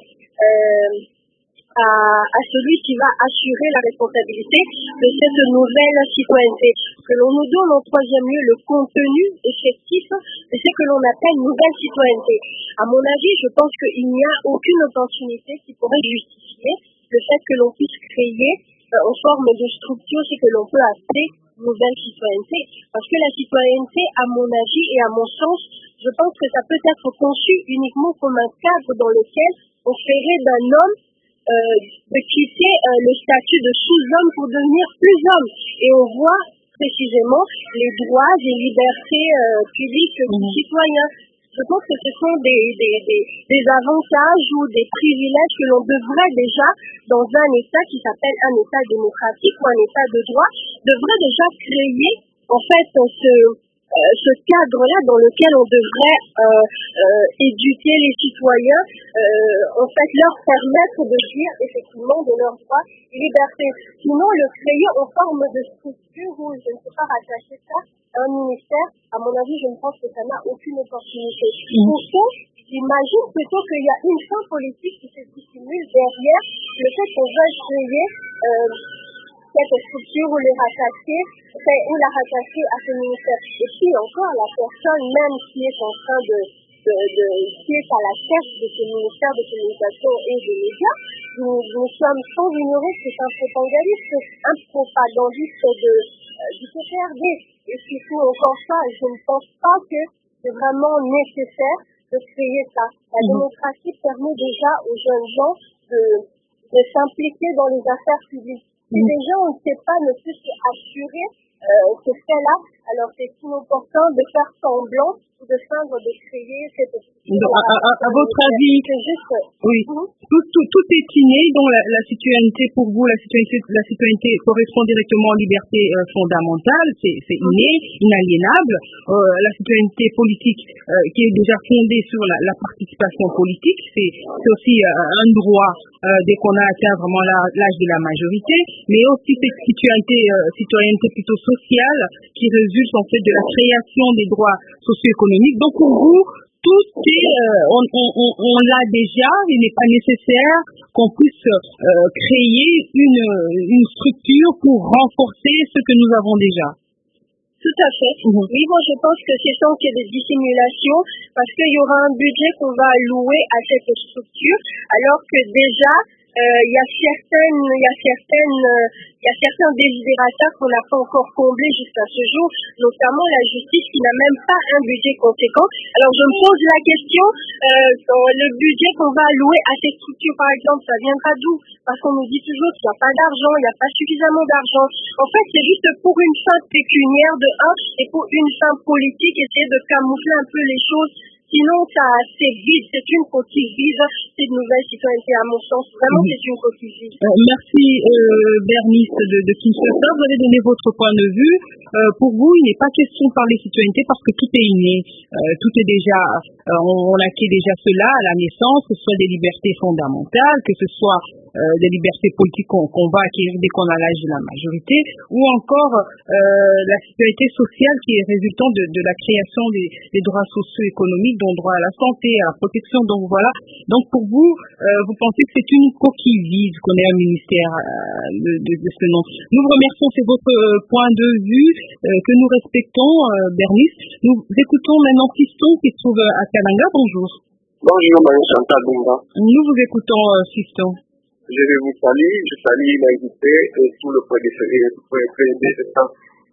à celui qui va assurer la responsabilité de cette nouvelle citoyenneté. Que l'on nous donne en troisième lieu le contenu effectif de ce que l'on appelle nouvelle citoyenneté. À mon avis, je pense qu'il n'y a aucune opportunité qui pourrait justifier le fait que l'on puisse créer en forme de structure ce que l'on peut appeler nouvelle citoyenneté. Parce que la citoyenneté, à mon avis et à mon sens, je pense que ça peut être conçu uniquement comme un cadre dans lequel on ferait d'un homme de quitter le statut de sous-homme pour devenir plus homme. Et on voit précisément les droits et libertés publiques des citoyens. Je pense que ce sont des avantages ou des privilèges que l'on devrait déjà, dans un État qui s'appelle un État démocratique ou un État de droit, devrait déjà créer en fait ce cadre-là dans lequel on devrait éduquer les citoyens, en fait leur permettre de dire effectivement de leurs droits et libertés. Sinon, le créer en forme de structure où je ne sais pas rattacher ça à un ministère, à mon avis, je ne pense que ça n'a aucune opportunité. Pourtant, j'imagine plutôt qu'il y a une fin politique qui se dissimule derrière le fait qu'on veuille créer cette structure ou la rattacher à ce ministère. Et puis encore, la personne même qui est en train qui est à la tête de ce ministère de communication et de médias, nous sommes sans ignorer que c'est un propagandiste du PPRD. Et surtout encore ça, je ne pense pas que c'est vraiment nécessaire de créer ça. La démocratie permet déjà aux jeunes gens de s'impliquer dans les affaires publiques. Si les gens ne savent pas ne plus assurer ce fait-là, alors c'est inopportun de faire semblant ou de feindre de créer cette à votre avis, oui, tout est inné, donc la citoyenneté pour vous, la citoyenneté correspond directement aux libertés fondamentales, c'est inné, inaliénable. La citoyenneté politique qui est déjà fondée sur la participation politique, c'est aussi un droit dès qu'on a atteint vraiment l'âge de la majorité, mais aussi cette citoyenneté plutôt sociale qui résulte en fait de la création des droits socio-économiques. Donc pour vous, tout on l'a déjà, il n'est pas nécessaire qu'on puisse créer une structure pour renforcer ce que nous avons déjà. Tout à fait. Oui, moi je pense que c'est sans qu'il y ait des dissimulations, parce qu'il y aura un budget qu'on va allouer à cette structure, alors que déjà il y a certains désidérateurs qu'on n'a pas encore comblés jusqu'à ce jour, notamment la justice qui n'a même pas un budget conséquent. Alors je me pose la question, le budget qu'on va allouer à cette structure par exemple, ça viendra d'où? Parce qu'on nous dit toujours qu'il n'y a pas d'argent, il n'y a pas suffisamment d'argent. En fait, c'est juste pour une fin pécuniaire de un et pour une fin politique, essayer de camoufler un peu les choses. Sinon, c'est vide, c'est une coquille vide, cette nouvelle citoyenneté, à mon sens. Vraiment, c'est une coquille vide. Merci, Bernice de Kinshasa. Vous avez donné votre point de vue. Pour vous, il n'est pas question de parler citoyenneté parce que tout est inné. Tout est déjà, on acquiert déjà cela à la naissance, que ce soit des libertés fondamentales, que ce soit des libertés politiques qu'on va acquérir dès qu'on a l'âge de la majorité, ou encore la citoyenneté sociale qui est résultant de la création des droits socio-économiques, dont droit à la santé, à la protection. Donc voilà. Donc pour vous, vous pensez que c'est une coquille vide qu'on ait un ministère de ce nom. Nous vous remercions, c'est votre point de vue que nous respectons, Bernice. Nous écoutons maintenant Fiston qui se trouve à Kalanga. Bonjour. Bonjour, Marie Chantal Binga. Nous vous écoutons, Fiston. je vais vous saluer, je salue l'invité et tout le président.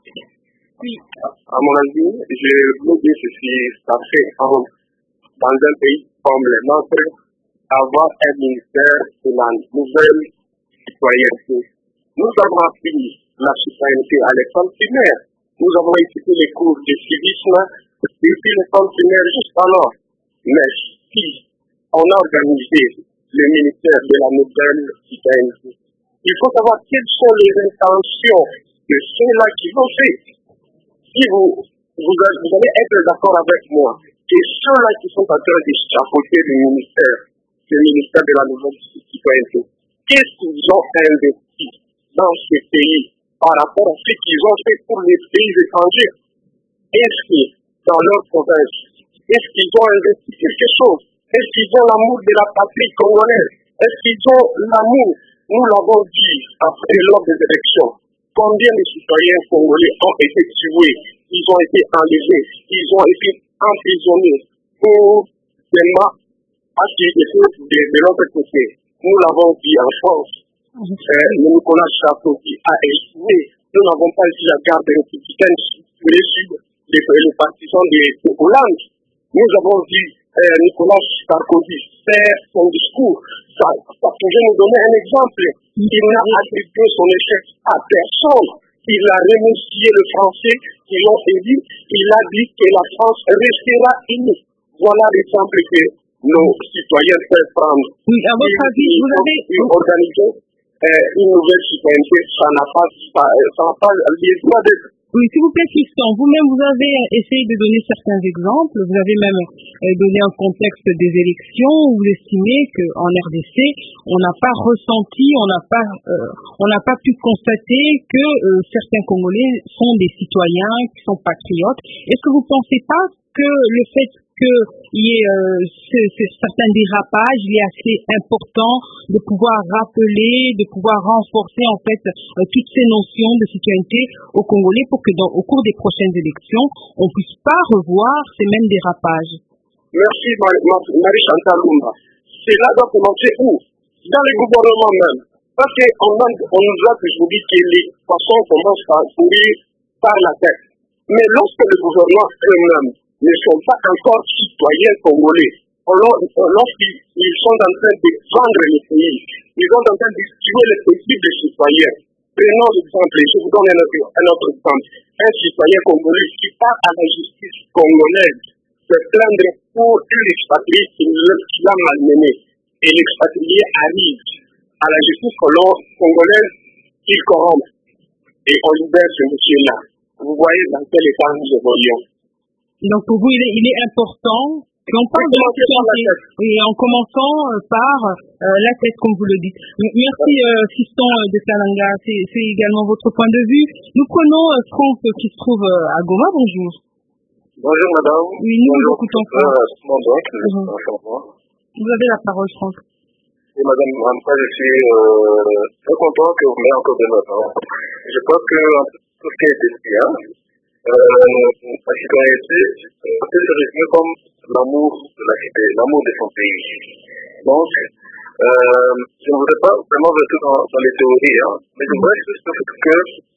Oui. À mon avis, je veux dire ceci, ça fait honte dans un pays comme le nôtre, avoir un ministère de la nouvelle citoyenneté. Nous avons appris la citoyenneté à l'école primaire. Nous avons écouté les cours de civisme depuis l'école primaire jusqu'alors. Mais si on a organisé le ministère de la nouvelle citoyenneté, il faut savoir quelles sont les intentions de ceux-là qui l'ont fait. Si vous allez être d'accord avec moi, et ceux-là qui sont en train de chapeauter le ministère de la nouvelle citoyenneté, qu'est-ce qu'ils ont investi dans ce pays par rapport à ce qu'ils ont fait pour les pays étrangers? Est-ce que dans leur province, est-ce qu'ils ont investi quelque chose? Est-ce qu'ils ont l'amour de la patrie congolaise? Est-ce qu'ils ont l'amour? Nous l'avons dit après lors des élections. Combien de citoyens congolais ont été tués? Ils ont été enlevés, ils ont été emprisonnés pour des activités de l'autre côté. Nous l'avons dit en France. Nicolas Sarkozy a échoué. Nous n'avons pas dit la garde républicaine sur les partisans de Hollande. Nous avons dit Nicolas Sarkozy faire son discours. Ça pouvait nous donner un exemple. Il n'a attribué son échec à personne. Il a remercié le Français qui l'ont élu. Il a dit que la France restera unie. Voilà l'exemple que nos citoyens peuvent prendre. Oui, à votre avis, vous avez organisé une nouvelle citoyenneté. Ça n'a pas les droits d'être. Oui, s'il vous plaît, Christian, vous-même, vous avez essayé de donner certains exemples. Vous avez même donné un contexte des élections où vous estimez qu'en RDC, on n'a pas ressenti, on n'a pas pu constater que certains Congolais sont des citoyens qui sont patriotes. Est-ce que vous ne pensez pas que le fait qu'il y ait certains dérapages, il est assez important de pouvoir rappeler, de pouvoir renforcer en fait toutes ces notions de citoyenneté aux Congolais pour que au cours des prochaines élections, on ne puisse pas revoir ces mêmes dérapages? Merci Marie-Chantal Lumba. Cela doit commencer où? Dans les gouvernements même. Parce qu'on nous a toujours dit que les poissons commencent à courir par la tête. Mais lorsque le gouvernement eux-mêmes ne sont pas encore citoyens congolais, lorsqu'ils sont en train de vendre le pays, ils sont en train de tuer les petits des citoyens. Prenons l'exemple, je vous donne un autre exemple. Un citoyen congolais qui part à la justice congolaise se plaindre pour un expatrié qui l'a malmené. Et l'expatrié arrive à la justice congolaise qu'il corrompt. Et on libère ce monsieur-là. Vous voyez dans quel état nous évoluons. Donc pour vous, il est important qu'on parle de la citoyenneté, et en commençant par la tête, comme vous le dites. Merci Fiston de Kalanga, c'est également votre point de vue. Nous prenons Franck qui se trouve à Goma. Bonjour. Bonjour madame. Oui, nous vous écoutons. Vous avez la parole, Franck. Oui madame, moi je suis très content que vous m'ayez encore de notre temps. Je pense que tout ce qui est bien, la citoyenneté peut se résumer comme l'amour de la cité, l'amour de son pays. Donc, je ne voudrais pas vraiment rester dans les théories, mais je voudrais juste que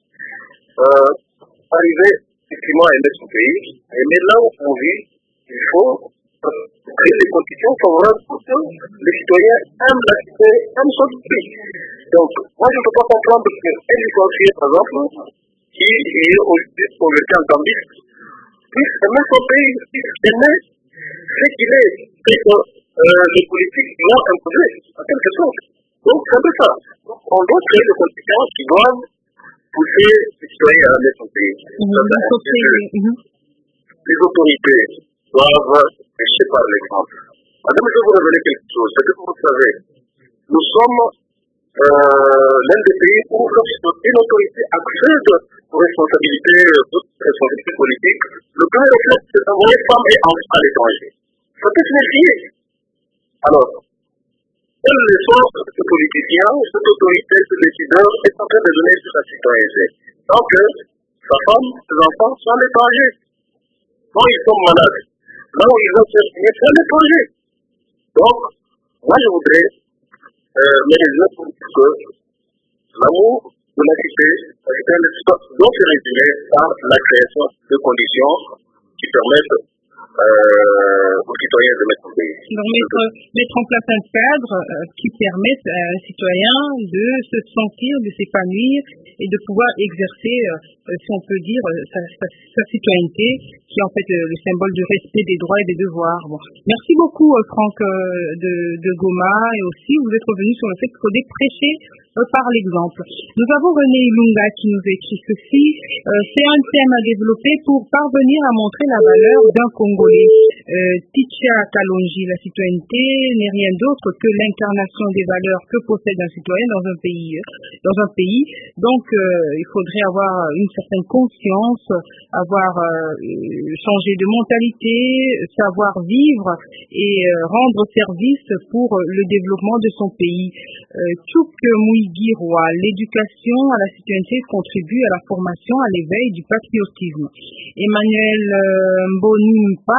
arriver effectivement à aimer son pays, aimer là où on vit, il faut créer des conditions favorables pour que les citoyens aiment la cité, aiment son pays. Donc, moi je ne peux pas comprendre qu'un licencié, par exemple, qui est pour le camp d'Ambis, puisse aimer son pays, puisse aimer ce qu'il est, et que les politiques l'ont imposé en quelque sorte. Donc c'est un peu ça. Donc, on doit créer des conditions qui doivent pousser les citoyens à aimer son pays. Les autorités doivent prêcher par l'exemple. Madame, je vais vous révéler quelque chose. C'est que vous savez, nous sommes l'un des pays où une autorité accède aux responsabilités politiques. Le premier réflexe, c'est d'envoyer femmes et enfants à l'étranger. Ça peut se vérifier. Alors, quelle leçon ce politicien, cette autorité, ce décideur est en train de donner sur sa citoyenneté? Donc, sa femme, ses enfants sont à l'étranger. Quand ils sont malades, là où ils ont fait, c'est à l'étranger. Donc, moi je voudrais Mais les autres disent que l'amour de la cité est un espace dont c'est résumé par la création de conditions qui permettent aux citoyens de mettre en pays. Donc mettre en place un cadre qui permette à un citoyen de se sentir, de s'épanouir et de pouvoir exercer, si on peut dire, sa citoyenneté, qui est en fait le symbole du respect des droits et des devoirs. Bon. Merci beaucoup Franck de Goma, et aussi vous êtes revenu sur le fait qu'il faut prêcher par l'exemple. Nous avons René Ilunga qui nous écrit ceci. C'est un thème à développer pour parvenir à montrer la valeur d'un Congolais. Titia Kalonji, la citoyenneté n'est rien d'autre que l'incarnation des valeurs que possède un citoyen dans un pays. Donc, il faudrait avoir une certaine conscience, avoir changé de mentalité, savoir vivre et rendre service pour le développement de son pays. Tchouk Mouigirwa, l'éducation à la citoyenneté contribue à la formation, à l'éveil du patriotisme. Emmanuel Mbonimpa,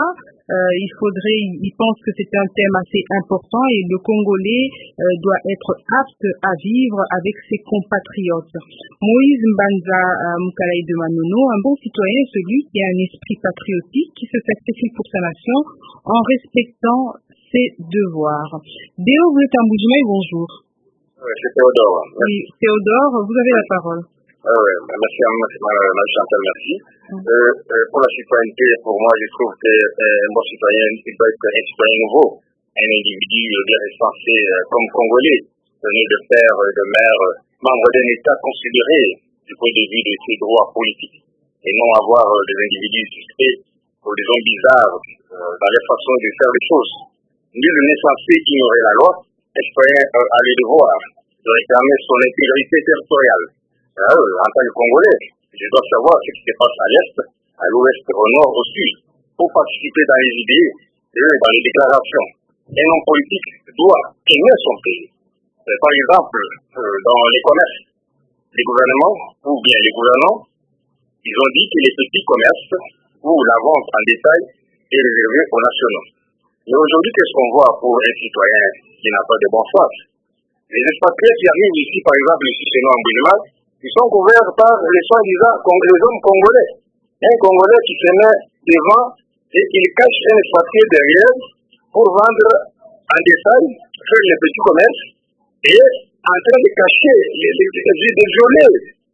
il pense que c'est un thème assez important et le Congolais doit être apte à vivre avec ses compatriotes. Moïse Mbanza Mukalaï de Manono, un bon citoyen est celui qui a un esprit patriotique, qui se sacrifie pour sa nation en respectant ses devoirs. Déo, vous êtes à Mboujimai, bonjour. Oui, c'est Théodore. Oui, Théodore, vous avez la parole. Merci, Chantal, merci. Pour la citoyenneté, pour moi, je trouve qu'un bon citoyen, il doit être un citoyen nouveau, un individu bien recensé comme Congolais, donné de père, de mère, membre d'un État considéré du point de vue de ses droits politiques, et non avoir des individus suspects ou des hommes bizarres dans les façons de faire les choses. Nul n'est censé ignorer la loi. Un citoyen a le devoir de réclamer son intégrité territoriale. En tant que Congolais, je dois savoir ce qui se passe à l'Est, à l'Ouest, au Nord, au Sud, pour participer dans les idées et dans les déclarations. Un homme politique doit aimer son pays. Par exemple, dans les commerces, les gouvernements, ou bien les gouvernants, ils ont dit que les petits commerces, où la vente en détail est réservée aux nationaux. Mais aujourd'hui, qu'est-ce qu'on voit pour un citoyen qui n'a pas de bonne foi? Les expatriés qui arrivent ici, par exemple, ici chez nous en Boulima, ils sont couverts par les soi-disant les hommes congolais. Un Congolais qui se met devant et il cache un expatrié derrière pour vendre en détail, faire les petits commerces et en train de cacher, de violer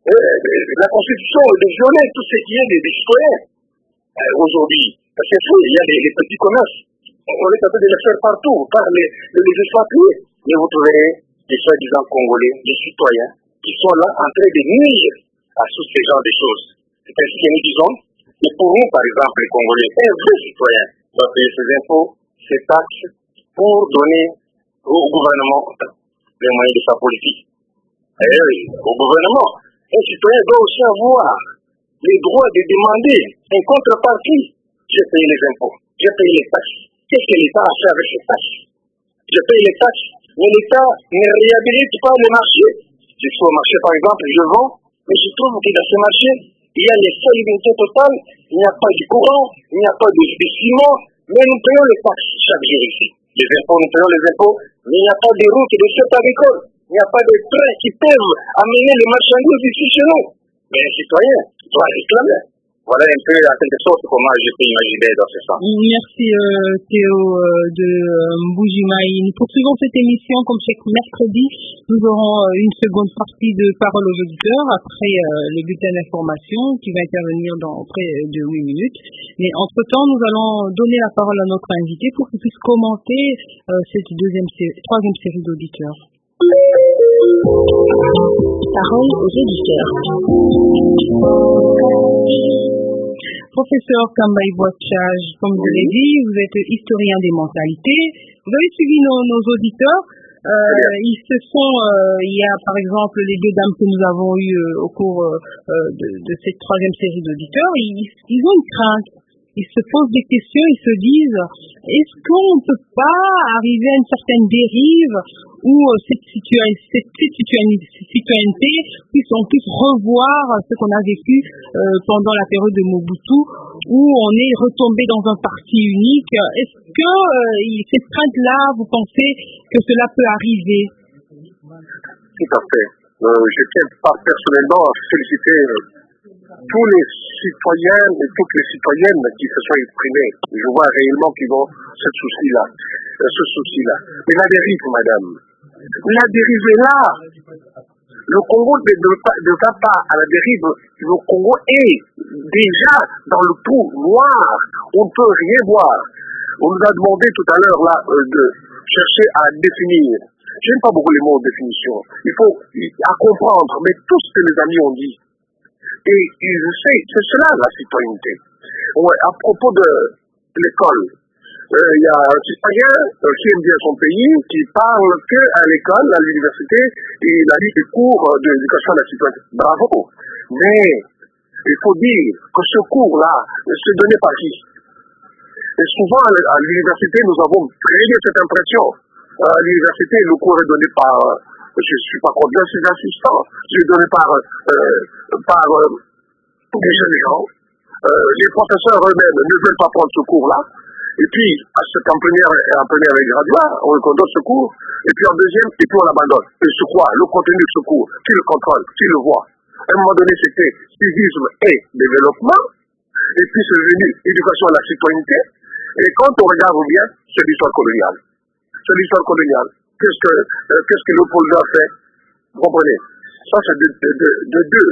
la Constitution, de violer tout ce qui est des citoyens. Aujourd'hui, c'est fou, il y a les petits commerces. On est en train de les faire partout, par les expatriés. Mais vous trouverez des soi-disant Congolais, des citoyens, qui sont là en train de nuire à tous ces genres de choses. C'est ainsi que nous disons, et pour nous, par exemple, les Congolais, un vrai citoyen doit payer ses impôts, ses taxes, pour donner au gouvernement les moyens de sa politique. Et au gouvernement, un citoyen doit aussi avoir les droits de demander une contrepartie. J'ai payé les impôts, j'ai payé les taxes. Qu'est-ce que l'État a fait avec ces taxes? Je paye les taxes, mais l'État ne réhabilite pas le marché. Je suis au marché, par exemple, je vends, mais je trouve que dans ce marché, il y a l'insalubrité totale, il n'y a pas de courant, il n'y a pas de ciment, mais nous payons les taxes chaque jour ici. Les impôts, nous payons les impôts, mais il n'y a pas de routes de cette agricole, il n'y a pas de trains qui peuvent amener les marchandises ici chez nous. Mais un citoyen doit réclamer. Voilà un peu, en quelque sorte, comment je peux imaginer dans ce sens. Merci Théo de Mboujimai. Nous poursuivons cette émission comme chaque mercredi. Nous aurons une seconde partie de Parole aux auditeurs après le bulletin d'information qui va intervenir dans près de 8 minutes. Mais entre-temps, nous allons donner la parole à notre invité pour qu'il puisse commenter cette troisième série d'auditeurs. Parole aux auditeurs. Professeur Kambaï Boachage, comme je l'ai dit, vous êtes historien des mentalités. Vous avez suivi nos auditeurs. Il y a par exemple les deux dames que nous avons eues au cours de cette troisième série d'auditeurs. Ils ont une crainte. Ils se posent des questions, ils se disent, est-ce qu'on ne peut pas arriver à une certaine dérive où cette citoyenneté puisse revoir ce qu'on a vécu pendant la période de Mobutu, où on est retombé dans un parti unique? Est-ce que cette crainte-là, vous pensez que cela peut arriver? Tout à fait. Je tiens personnellement à féliciter tous les citoyens et toutes les citoyennes qui se sont exprimés. Je vois réellement qu'ils ont ce souci-là. Mais la dérive, madame, la dérive est là. Le Congo ne va pas à la dérive. Le Congo est déjà dans le trou noir. On ne peut rien voir. On nous a demandé tout à l'heure là de chercher à définir. Je n'aime pas beaucoup les mots de définition. Il faut à comprendre, mais tout ce que les amis ont dit. Et je sais, c'est cela la citoyenneté. Ouais, à propos de l'école, il y a un citoyen qui aime bien son pays, qui parle qu'à l'école, à l'université, et il a dit des cours d'éducation à la citoyenneté. Bravo. Mais il faut dire que ce cours-là se donnait par qui? Et souvent à l'université, nous avons très bien cette impression. À l'université, le cours est donné par, je ne suis pas contre ces assistants, c'est donné par des jeunes gens. Les professeurs eux-mêmes ne veulent pas prendre ce cours-là. Et puis, en première graduat, on donne ce cours. Et puis en deuxième, et puis on l'abandonne. Et ce quoi? Le contenu de ce cours, qui le contrôle, qui le voit? À un moment donné, c'était civisme et développement. Et puis c'est devenu éducation à la citoyenneté. Et quand on regarde bien, c'est l'histoire coloniale. C'est l'histoire coloniale. Qu'est-ce que Léopold a fait? Vous comprenez? Ça, c'est de deux.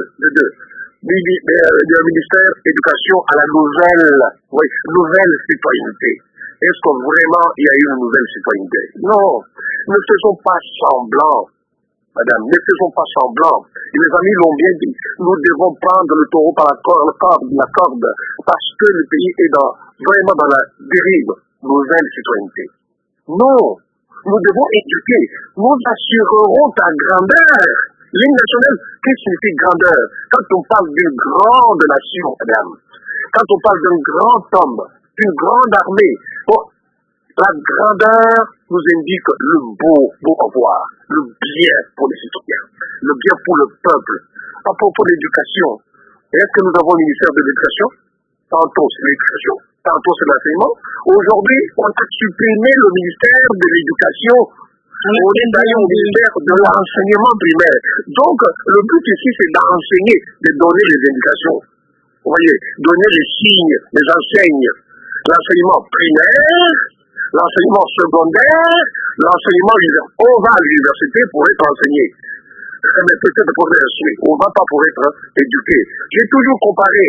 Le ministère éducation à la nouvelle citoyenneté. Est-ce que vraiment il y a eu une nouvelle citoyenneté? Non. Ne faisons pas semblant, madame, ne faisons pas semblant. Et les amis l'ont bien dit. Nous devons prendre le taureau par la corde, parce que le pays est vraiment dans la dérive nouvelle citoyenneté. Non. Nous devons éduquer. Nous assurerons ta grandeur. L'hymne national, qu'est-ce que signifie grandeur? Quand on parle d'une grande nation, madame, quand on parle d'un grand homme, d'une grande armée, bon, la grandeur nous indique le beau avoir, le bien pour les citoyens, le bien pour le peuple. À propos de l'éducation, est-ce que nous avons un ministère de l'éducation? Tantôt c'est l'éducation, tantôt c'est l'enseignement. Aujourd'hui, on a supprimé le ministère de l'éducation. On est allé au ministère de l'enseignement primaire. Donc, le but ici, c'est d'enseigner, de donner les indications. Vous voyez, donner les signes, les enseignes. L'enseignement primaire, l'enseignement secondaire, l'enseignement universitaire. On va à l'université pour être enseigné. Mais peut-être pour être instruit. On ne va pas pour être éduqué. J'ai toujours comparé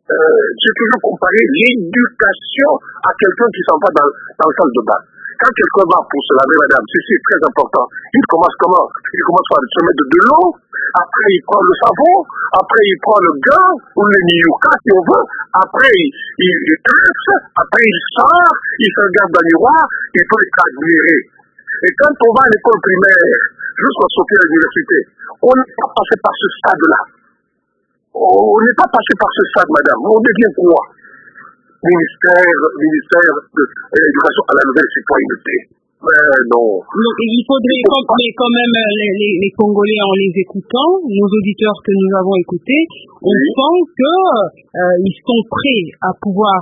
l'éducation à quelqu'un qui s'en va dans la salle de bain. Quand quelqu'un va pour se laver, madame, ceci est très important. Il commence comment? Il commence par se mettre de l'eau, après il prend le savon, après il prend le gant, ou le niyuka si on veut, après il trace, après il sort, il se regarde dans le miroir, il peut s'admirer. Et quand on va à l'école primaire, jusqu'à sortir de l'université, on n'est pas passé par ce stade-là. On n'est pas passé par ce stade, madame. On devient quoi? Ministère de l'éducation à la nouvelle citoyenneté. Non. Il faudrait quand même les Congolais, en les écoutant, nos auditeurs que nous avons écoutés, on sent que ils sont prêts à pouvoir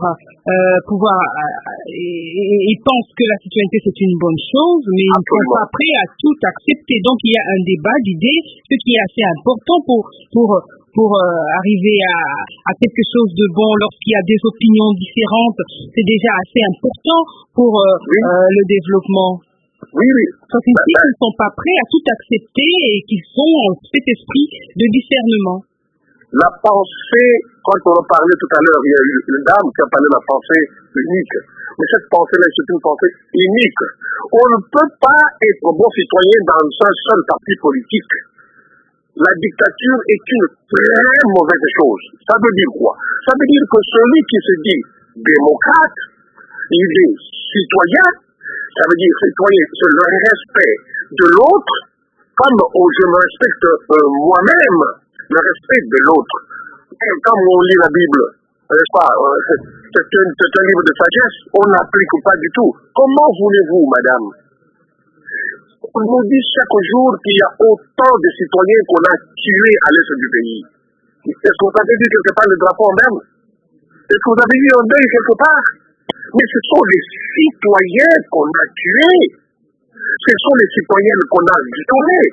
ils pensent que la citoyenneté c'est une bonne chose, mais ils ne sont pas prêts à tout accepter. Donc il y a un débat d'idées, ce qui est assez important pour arriver à quelque chose de bon. Lorsqu'il y a des opinions différentes, c'est déjà assez important pour le développement. Oui. Sauf ici, ils ne sont pas prêts à tout accepter et qu'ils sont en cet esprit de discernement. La pensée, quand on en parlait tout à l'heure, il y a eu une dame qui a parlé de la pensée unique. Mais cette pensée-là, c'est une pensée unique. On ne peut pas être bon citoyen dans un seul parti politique. La dictature est une très mauvaise chose. Ça veut dire quoi? Ça veut dire que celui qui se dit démocrate, il est citoyen. Ça veut dire citoyen, c'est le respect de l'autre, comme je me respecte moi-même, le respect de l'autre. Et quand on lit la Bible, n'est-ce pas, c'est un livre de sagesse, on n'applique pas du tout. Comment voulez-vous, madame? On nous dit chaque jour qu'il y a autant de citoyens qu'on a tués à l'est du pays. Est-ce que vous avez vu quelque part le drapeau en berne? Est-ce que vous avez vu un deuil quelque part? Mais ce sont les citoyens qu'on a tués. Ce sont les citoyens qu'on a violés.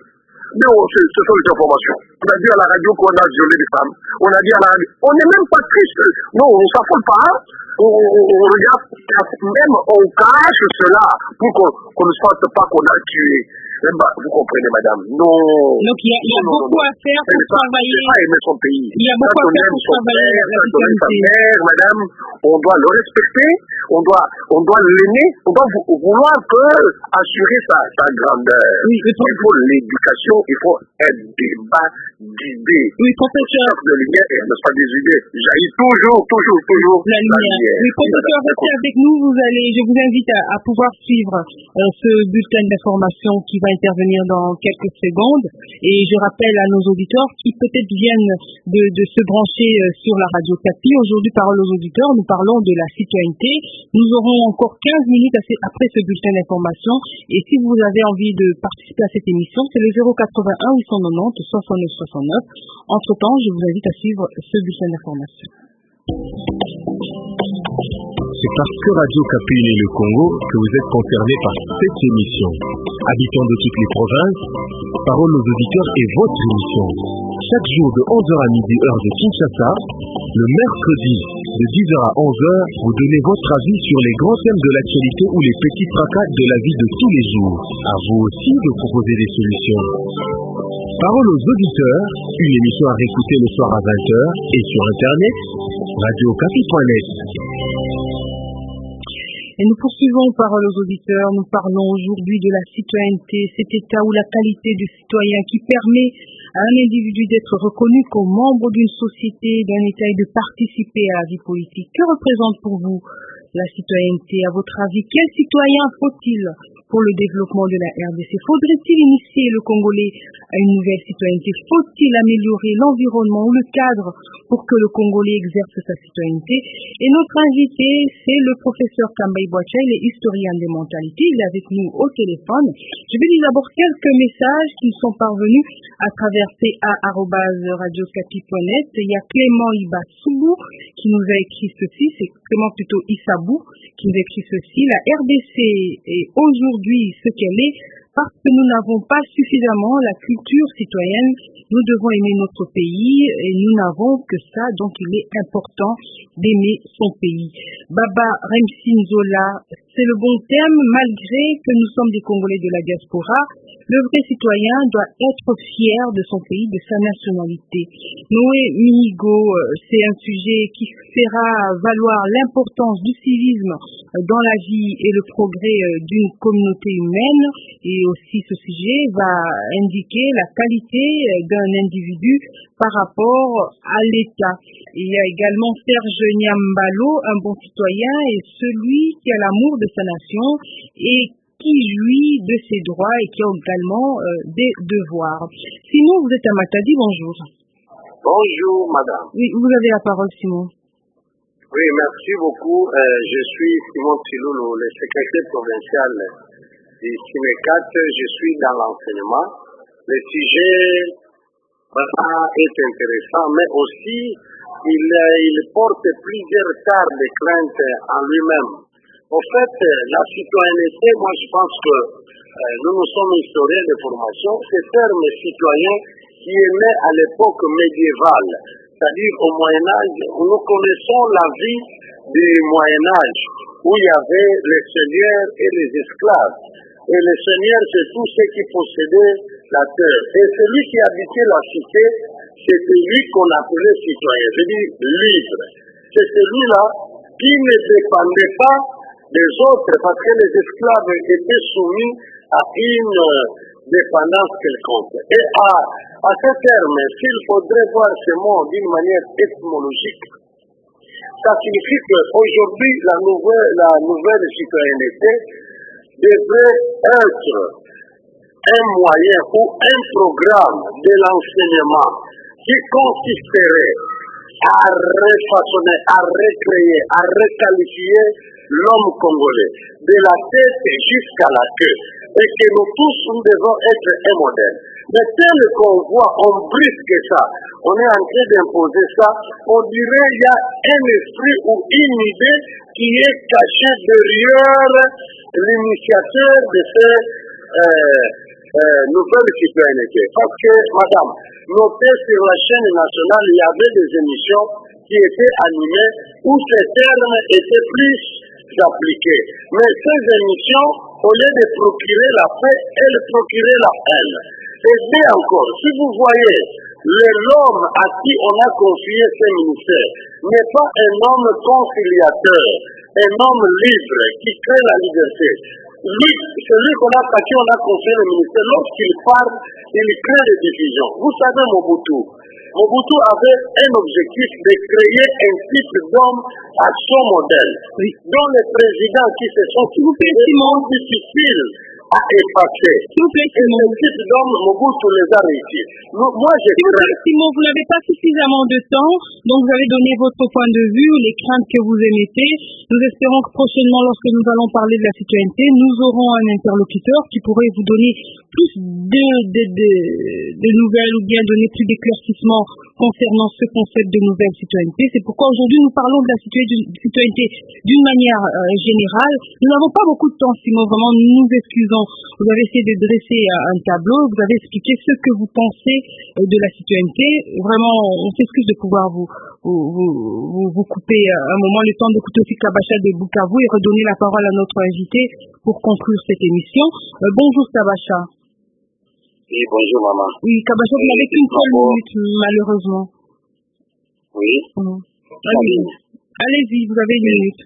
Non, ce sont les informations. On a dit à la radio qu'on a violé des femmes. On a dit à la radio. On n'est même pas triste. Non, on ne s'affole pas. On regarde, même on cache cela pour qu'on ne sente pas qu'on a tué. Vous comprenez, madame? Non. Donc il y a beaucoup à faire pour travailler. C'est pas aimer son pays. Il y a beaucoup à faire pour travailler la citoyenneté. Madame, on doit le respecter, on doit l'aimer, on doit vouloir assurer sa grandeur. Oui, il faut l'éducation, il faut un débat d'idées. Oui, professeur. De lumière et ne pas des idées. Jaillit toujours la lumière. Oui, professeur, restez avec nous. Je vous invite à pouvoir suivre ce bulletin d'information qui va intervenir dans quelques secondes. Et je rappelle à nos auditeurs qui peut-être viennent de se brancher sur la radio Capi. Aujourd'hui, Parole aux auditeurs, nous parlons de la citoyenneté. Nous aurons encore 15 minutes après ce bulletin d'information. Et si vous avez envie de participer à cette émission, c'est le 081 890 69 69. Entre-temps, je vous invite à suivre ce bulletin d'information. C'est parce que Radio Capi et le Congo que vous êtes concernés par cette émission. Habitants de toutes les provinces, Parole aux auditeurs est votre émission. Chaque jour de 11h à midi, heure de Kinshasa, le mercredi de 10h à 11h, vous donnez votre avis sur les grands thèmes de l'actualité ou les petits tracas de la vie de tous les jours. À vous aussi de proposer des solutions. Parole aux auditeurs, une émission à réécouter le soir à 20h et sur internet, radiocapi.net. Et nous poursuivons Parole aux auditeurs. Nous parlons aujourd'hui de la citoyenneté, cet état ou la qualité du citoyen qui permet à un individu d'être reconnu comme membre d'une société, d'un état et de participer à la vie politique. Que représente pour vous la citoyenneté? À votre avis, quel citoyen faut-il pour le développement de la RDC? Faudrait-il initier le Congolais à une nouvelle citoyenneté? Faut-il améliorer l'environnement ou le cadre pour que le Congolais exerce sa citoyenneté? Et notre invité, c'est le professeur Kambaï Boacha, il est historien des mentalités, il est avec nous au téléphone. Je vais lire d'abord quelques messages qui sont parvenus à travers pa@radiocapi.net. Il y a Clément Ibasoubou qui nous a écrit ceci, c'est Clément plutôt Issabou qui nous a écrit ceci: la RDC est aujourd'hui ce qu'elle est parce que nous n'avons pas suffisamment la culture citoyenne. Nous devons aimer notre pays et nous n'avons que ça, donc il est important d'aimer son pays. Baba Remsinzola, c'est le bon terme, malgré que nous sommes des Congolais de la diaspora. Le vrai citoyen doit être fier de son pays, de sa nationalité. Noé Mihigo, c'est un sujet qui fera valoir l'importance du civisme dans la vie et le progrès d'une communauté humaine. Et aussi ce sujet va indiquer la qualité d'un individu par rapport à l'État. Il y a également Serge Niambalo, un bon citoyen est celui qui a l'amour de sa nation et qui jouit de ses droits et qui a également des devoirs. Simon, vous êtes à Matadi, bonjour. Bonjour, madame. Oui, vous avez la parole, Simon. Oui, merci beaucoup. Je suis Simon Tiloulou, le secrétaire provincial du CIMECAT. Je suis dans l'enseignement. Le sujet est intéressant, mais aussi il porte plusieurs tares de crainte en lui-même. En fait, la citoyenneté, moi je pense que nous sommes historiens de formation. Ce terme citoyen qui est né à l'époque médiévale, c'est-à-dire au Moyen-Âge, où nous connaissons la vie du Moyen-Âge, où il y avait les seigneurs et les esclaves. Et les seigneurs, c'est tous ceux qui possédaient la terre. Et celui qui habitait la cité, c'était lui qu'on appelait citoyen, c'est-à-dire libre. C'est celui-là qui ne dépendait pas des autres, parce que les esclaves étaient soumis à une dépendance quelconque. Et à ce terme, s'il faudrait voir ce mot d'une manière étymologique, ça signifie qu'aujourd'hui, la nouvelle citoyenneté devrait être un moyen ou un programme de l'enseignement qui consisterait à refaçonner, à recréer, à requalifier l'homme congolais, de la tête jusqu'à la queue, et que nous tous nous devons être un modèle. Mais tel qu'on voit, on brisque ça, on est en train d'imposer ça, on dirait qu'il y a un esprit ou une idée qui est cachée derrière l'initiateur de nouvelle citoyenneté. Parce que, madame, notez sur la chaîne nationale, il y avait des émissions qui étaient animées où ces termes étaient plus appliqués. Mais ces émissions, au lieu de procurer la paix, elles procuraient la haine. Et bien encore, si vous voyez, l'homme à qui on a confié ces ministères n'est pas un homme conciliateur, un homme libre qui crée la liberté. Lui, celui à qui on a confié le ministère, lorsqu'il parle, il crée des divisions. Vous savez, Mobutu avait un objectif de créer un type d'homme à son modèle, dont les présidents qui se sont difficiles à effacer. Et ce type d'homme, Mobutu les a réussi. Moi, Simon, vous n'avez pas suffisamment de temps, donc vous avez donné votre point de vue, les craintes que vous émettez. Nous espérons que prochainement, lorsque nous allons parler de la citoyenneté, nous aurons un interlocuteur qui pourrait vous donner plus de nouvelles ou bien donner plus d'éclaircissements concernant ce concept de nouvelle citoyenneté. C'est pourquoi aujourd'hui nous parlons de la citoyenneté d'une manière générale. Nous n'avons pas beaucoup de temps, Simon, vraiment nous nous excusons. Vous avez essayé de dresser un tableau, vous avez expliqué ce que vous pensez de la citoyenneté. Vraiment, on s'excuse de pouvoir vous couper un moment, le temps d'écouter aussi Kabacha de Bukavu et redonner la parole à notre invité pour conclure cette émission. Bonjour Kabacha. Oui, bonjour maman. Oui, Kabacha, vous n'avez qu'une seule minute, malheureusement. Oui. Allez-y, vous avez une minute.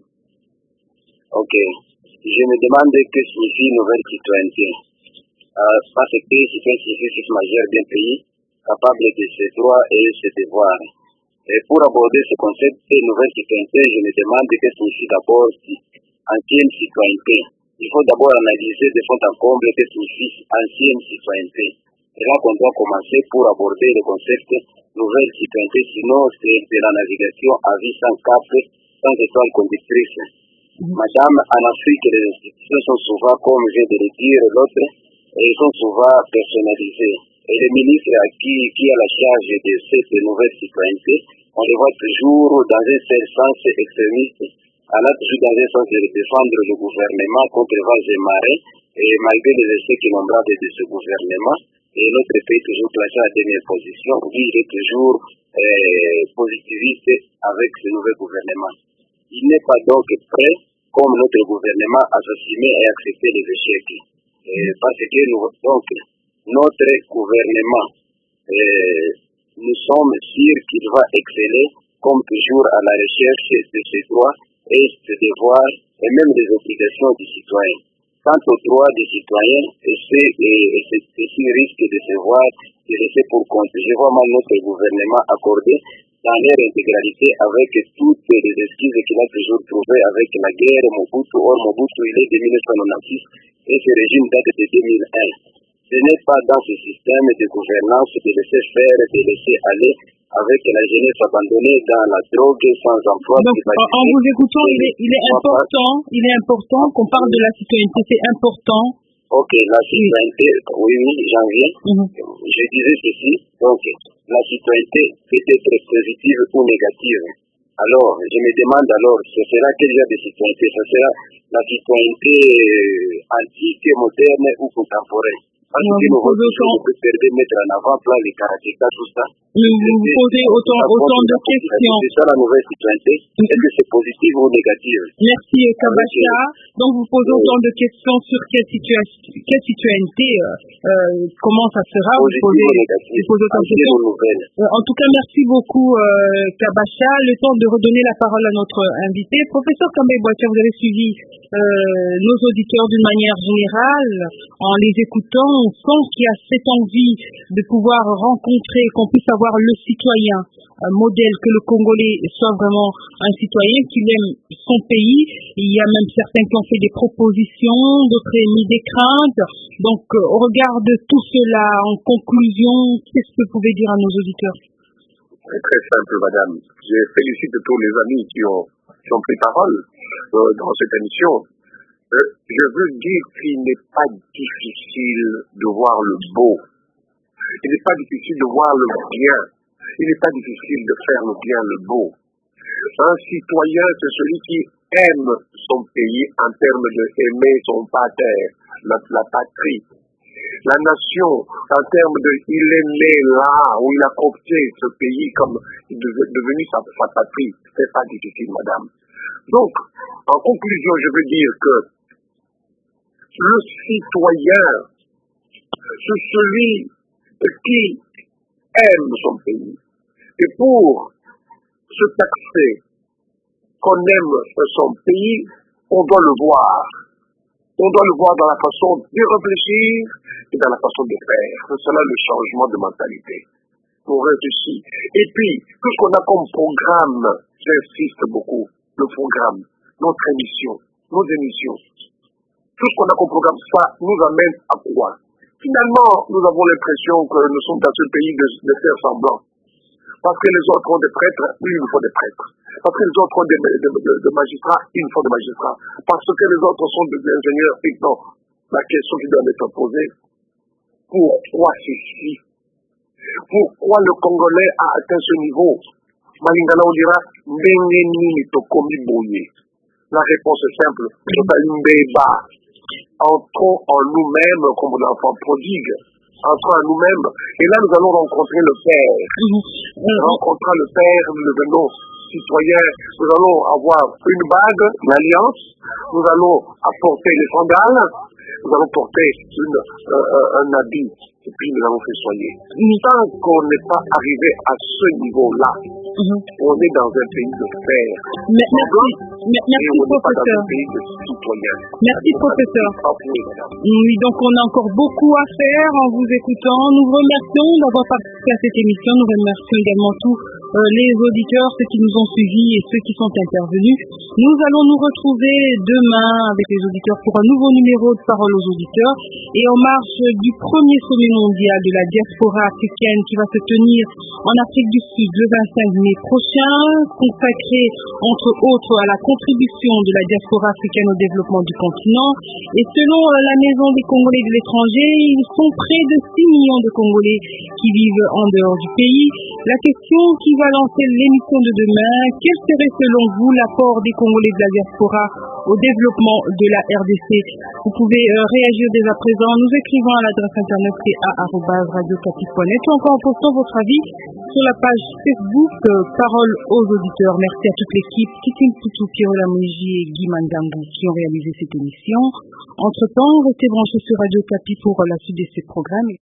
Ok. Je me demande que signifie nouvelle citoyenneté. Parce que c'est un service majeur d'un pays capable de ses droits et ses devoirs. Et pour aborder ce concept de nouvelle citoyenneté, je me demande que signifie d'abord ancienne citoyenneté. Il faut d'abord analyser de fond en comble que signifie ancienne citoyenneté. Et là qu'on doit commencer pour aborder le concept nouvelle citoyenneté, sinon c'est de la navigation à vie sans cap, sans étoile conductrice. Madame, en Afrique, les institutions sont souvent, comme je viens de le dire, l'autre, elles sont souvent personnalisées. Et le ministre qui a la charge de cette nouvelle citoyenneté, on le voit toujours dans un seul sens extrémiste, allant toujours dans un sens de défendre le gouvernement contre vents et marées, et malgré les échecs innombrables de ce gouvernement, et notre pays toujours placé à la dernière position, il est toujours positiviste avec ce nouvel gouvernement. Il n'est pas donc prêt, comme notre gouvernement, à s'assumer et accepter les échecs. Parce que notre gouvernement, nous sommes sûrs qu'il va exceller, comme toujours, à la recherche de ses droits et ses devoirs, et même des obligations du citoyen. Quant aux droits des citoyens, ceci risque de se voir laissé pour compte. Je vois mal notre gouvernement accordé dans leur intégralité avec toutes les excuses qu'il a toujours trouvées avec la guerre Mobutu. Or, Mobutu, il est de 1996 et ce régime date de 2001. Ce n'est pas dans ce système de gouvernance de laisser faire, de laisser aller avec la jeunesse abandonnée dans la drogue sans emploi. Donc, en vous écoutant, il est important qu'on parle de la citoyenneté, c'est important. Ok, la citoyenneté, oui, j'en viens. Je disais ceci, donc la citoyenneté peut être positive ou négative. Alors, je me demande ce sera quel genre de citoyenneté? Ce sera la citoyenneté antique, moderne ou contemporaine? Parce que nous préférons mettre en avant plein les caractéristiques, tout ça. Vous posez autant de questions. C'est ça la nouvelle citoyenneté. Est-ce que c'est positif ou négatif? Merci Kabacha. Donc vous posez autant de questions sur quelle citoyenneté, comment ça sera. Vous posez autant de questions. En tout cas, merci beaucoup Kabacha. Le temps de redonner la parole à notre invité. Professeur Kambé Boatia, vous avez suivi nos auditeurs d'une manière générale. En les écoutant, on sent qu'il y a cette envie de pouvoir rencontrer, qu'on puisse avoir le citoyen modèle, que le Congolais soit vraiment un citoyen qui aime son pays. Il y a même certains qui ont fait des propositions, d'autres émis des craintes. Donc, au regard de tout cela, en conclusion, qu'est-ce que vous pouvez dire à nos auditeurs? C'est très simple, madame. Je félicite tous les amis qui ont pris parole dans cette émission. Je veux dire qu'il n'est pas difficile de voir le beau. Il n'est pas difficile de voir le bien. Il n'est pas difficile de faire le bien, le beau. Un citoyen, c'est celui qui aime son pays en termes de aimer son pater, la patrie. la nation, en termes de il est né là, où il a coopté ce pays comme devenu sa patrie, c'est pas difficile, madame. Donc, en conclusion, je veux dire que le citoyen, c'est celui qui aime son pays. Et pour se taxer qu'on aime son pays, on doit le voir. On doit le voir dans la façon de réfléchir et dans la façon de faire. C'est cela le changement de mentalité. On réfléchit. Et puis, tout ce qu'on a comme programme, j'insiste beaucoup, le programme, notre émission, nos émissions, tout ce qu'on a comme programme, ça nous amène à quoi? Finalement, nous avons l'impression que nous sommes dans ce pays de faire semblant. Parce que les autres ont des prêtres, oui, il nous faut des prêtres. Parce que les autres ont des magistrats, il nous faut des magistrats. Parce que les autres sont des ingénieurs, et non. La question qui doit être posée, pourquoi ceci? Pourquoi le Congolais a atteint ce niveau? Malingala, on dira, la réponse est simple, c'est un débat. Entrons en nous-mêmes comme l'enfant prodigue. Entrons en nous-mêmes. Et là, nous allons rencontrer le Père. Rencontrant le Père, nous devenons citoyens. Nous allons avoir une bague, une alliance. Nous allons apporter les sandales. Nous allons porter un habit. Et puis nous allons festoyer. Tant qu'on n'est pas arrivé à ce niveau-là, on est dans un pays de fer. Merci, professeur. Merci, professeur. Oui, donc on a encore beaucoup à faire en vous écoutant. Nous vous remercions d'avoir participé à cette émission. Nous remercions également tous les auditeurs, ceux qui nous ont suivis et ceux qui sont intervenus. Nous allons nous retrouver demain avec les auditeurs pour un nouveau numéro de Parole aux auditeurs et en marge du premier sommet mondial de la diaspora africaine qui va se tenir en Afrique du Sud le 25 mai prochain, consacré entre autres à la contribution de la diaspora africaine au développement du continent. Et selon la Maison des Congolais de l'étranger, ils sont près de 6 millions de Congolais qui vivent en dehors du pays. La question qui va lancer l'émission de demain, quel serait selon vous l'apport des Congolais de la diaspora au développement de la RDC? Vous pouvez réagir dès à présent en nous écrivant à l'adresse internet ca@radiocapi.net ou encore en postant votre avis sur la page Facebook Parole aux auditeurs. Merci à toute l'équipe, Kitim Poutou, Pierre Lamoji et Guy Mandangou qui ont réalisé cette émission. Entre-temps, restez branchés sur Radio Capi pour la suite de ces programmes.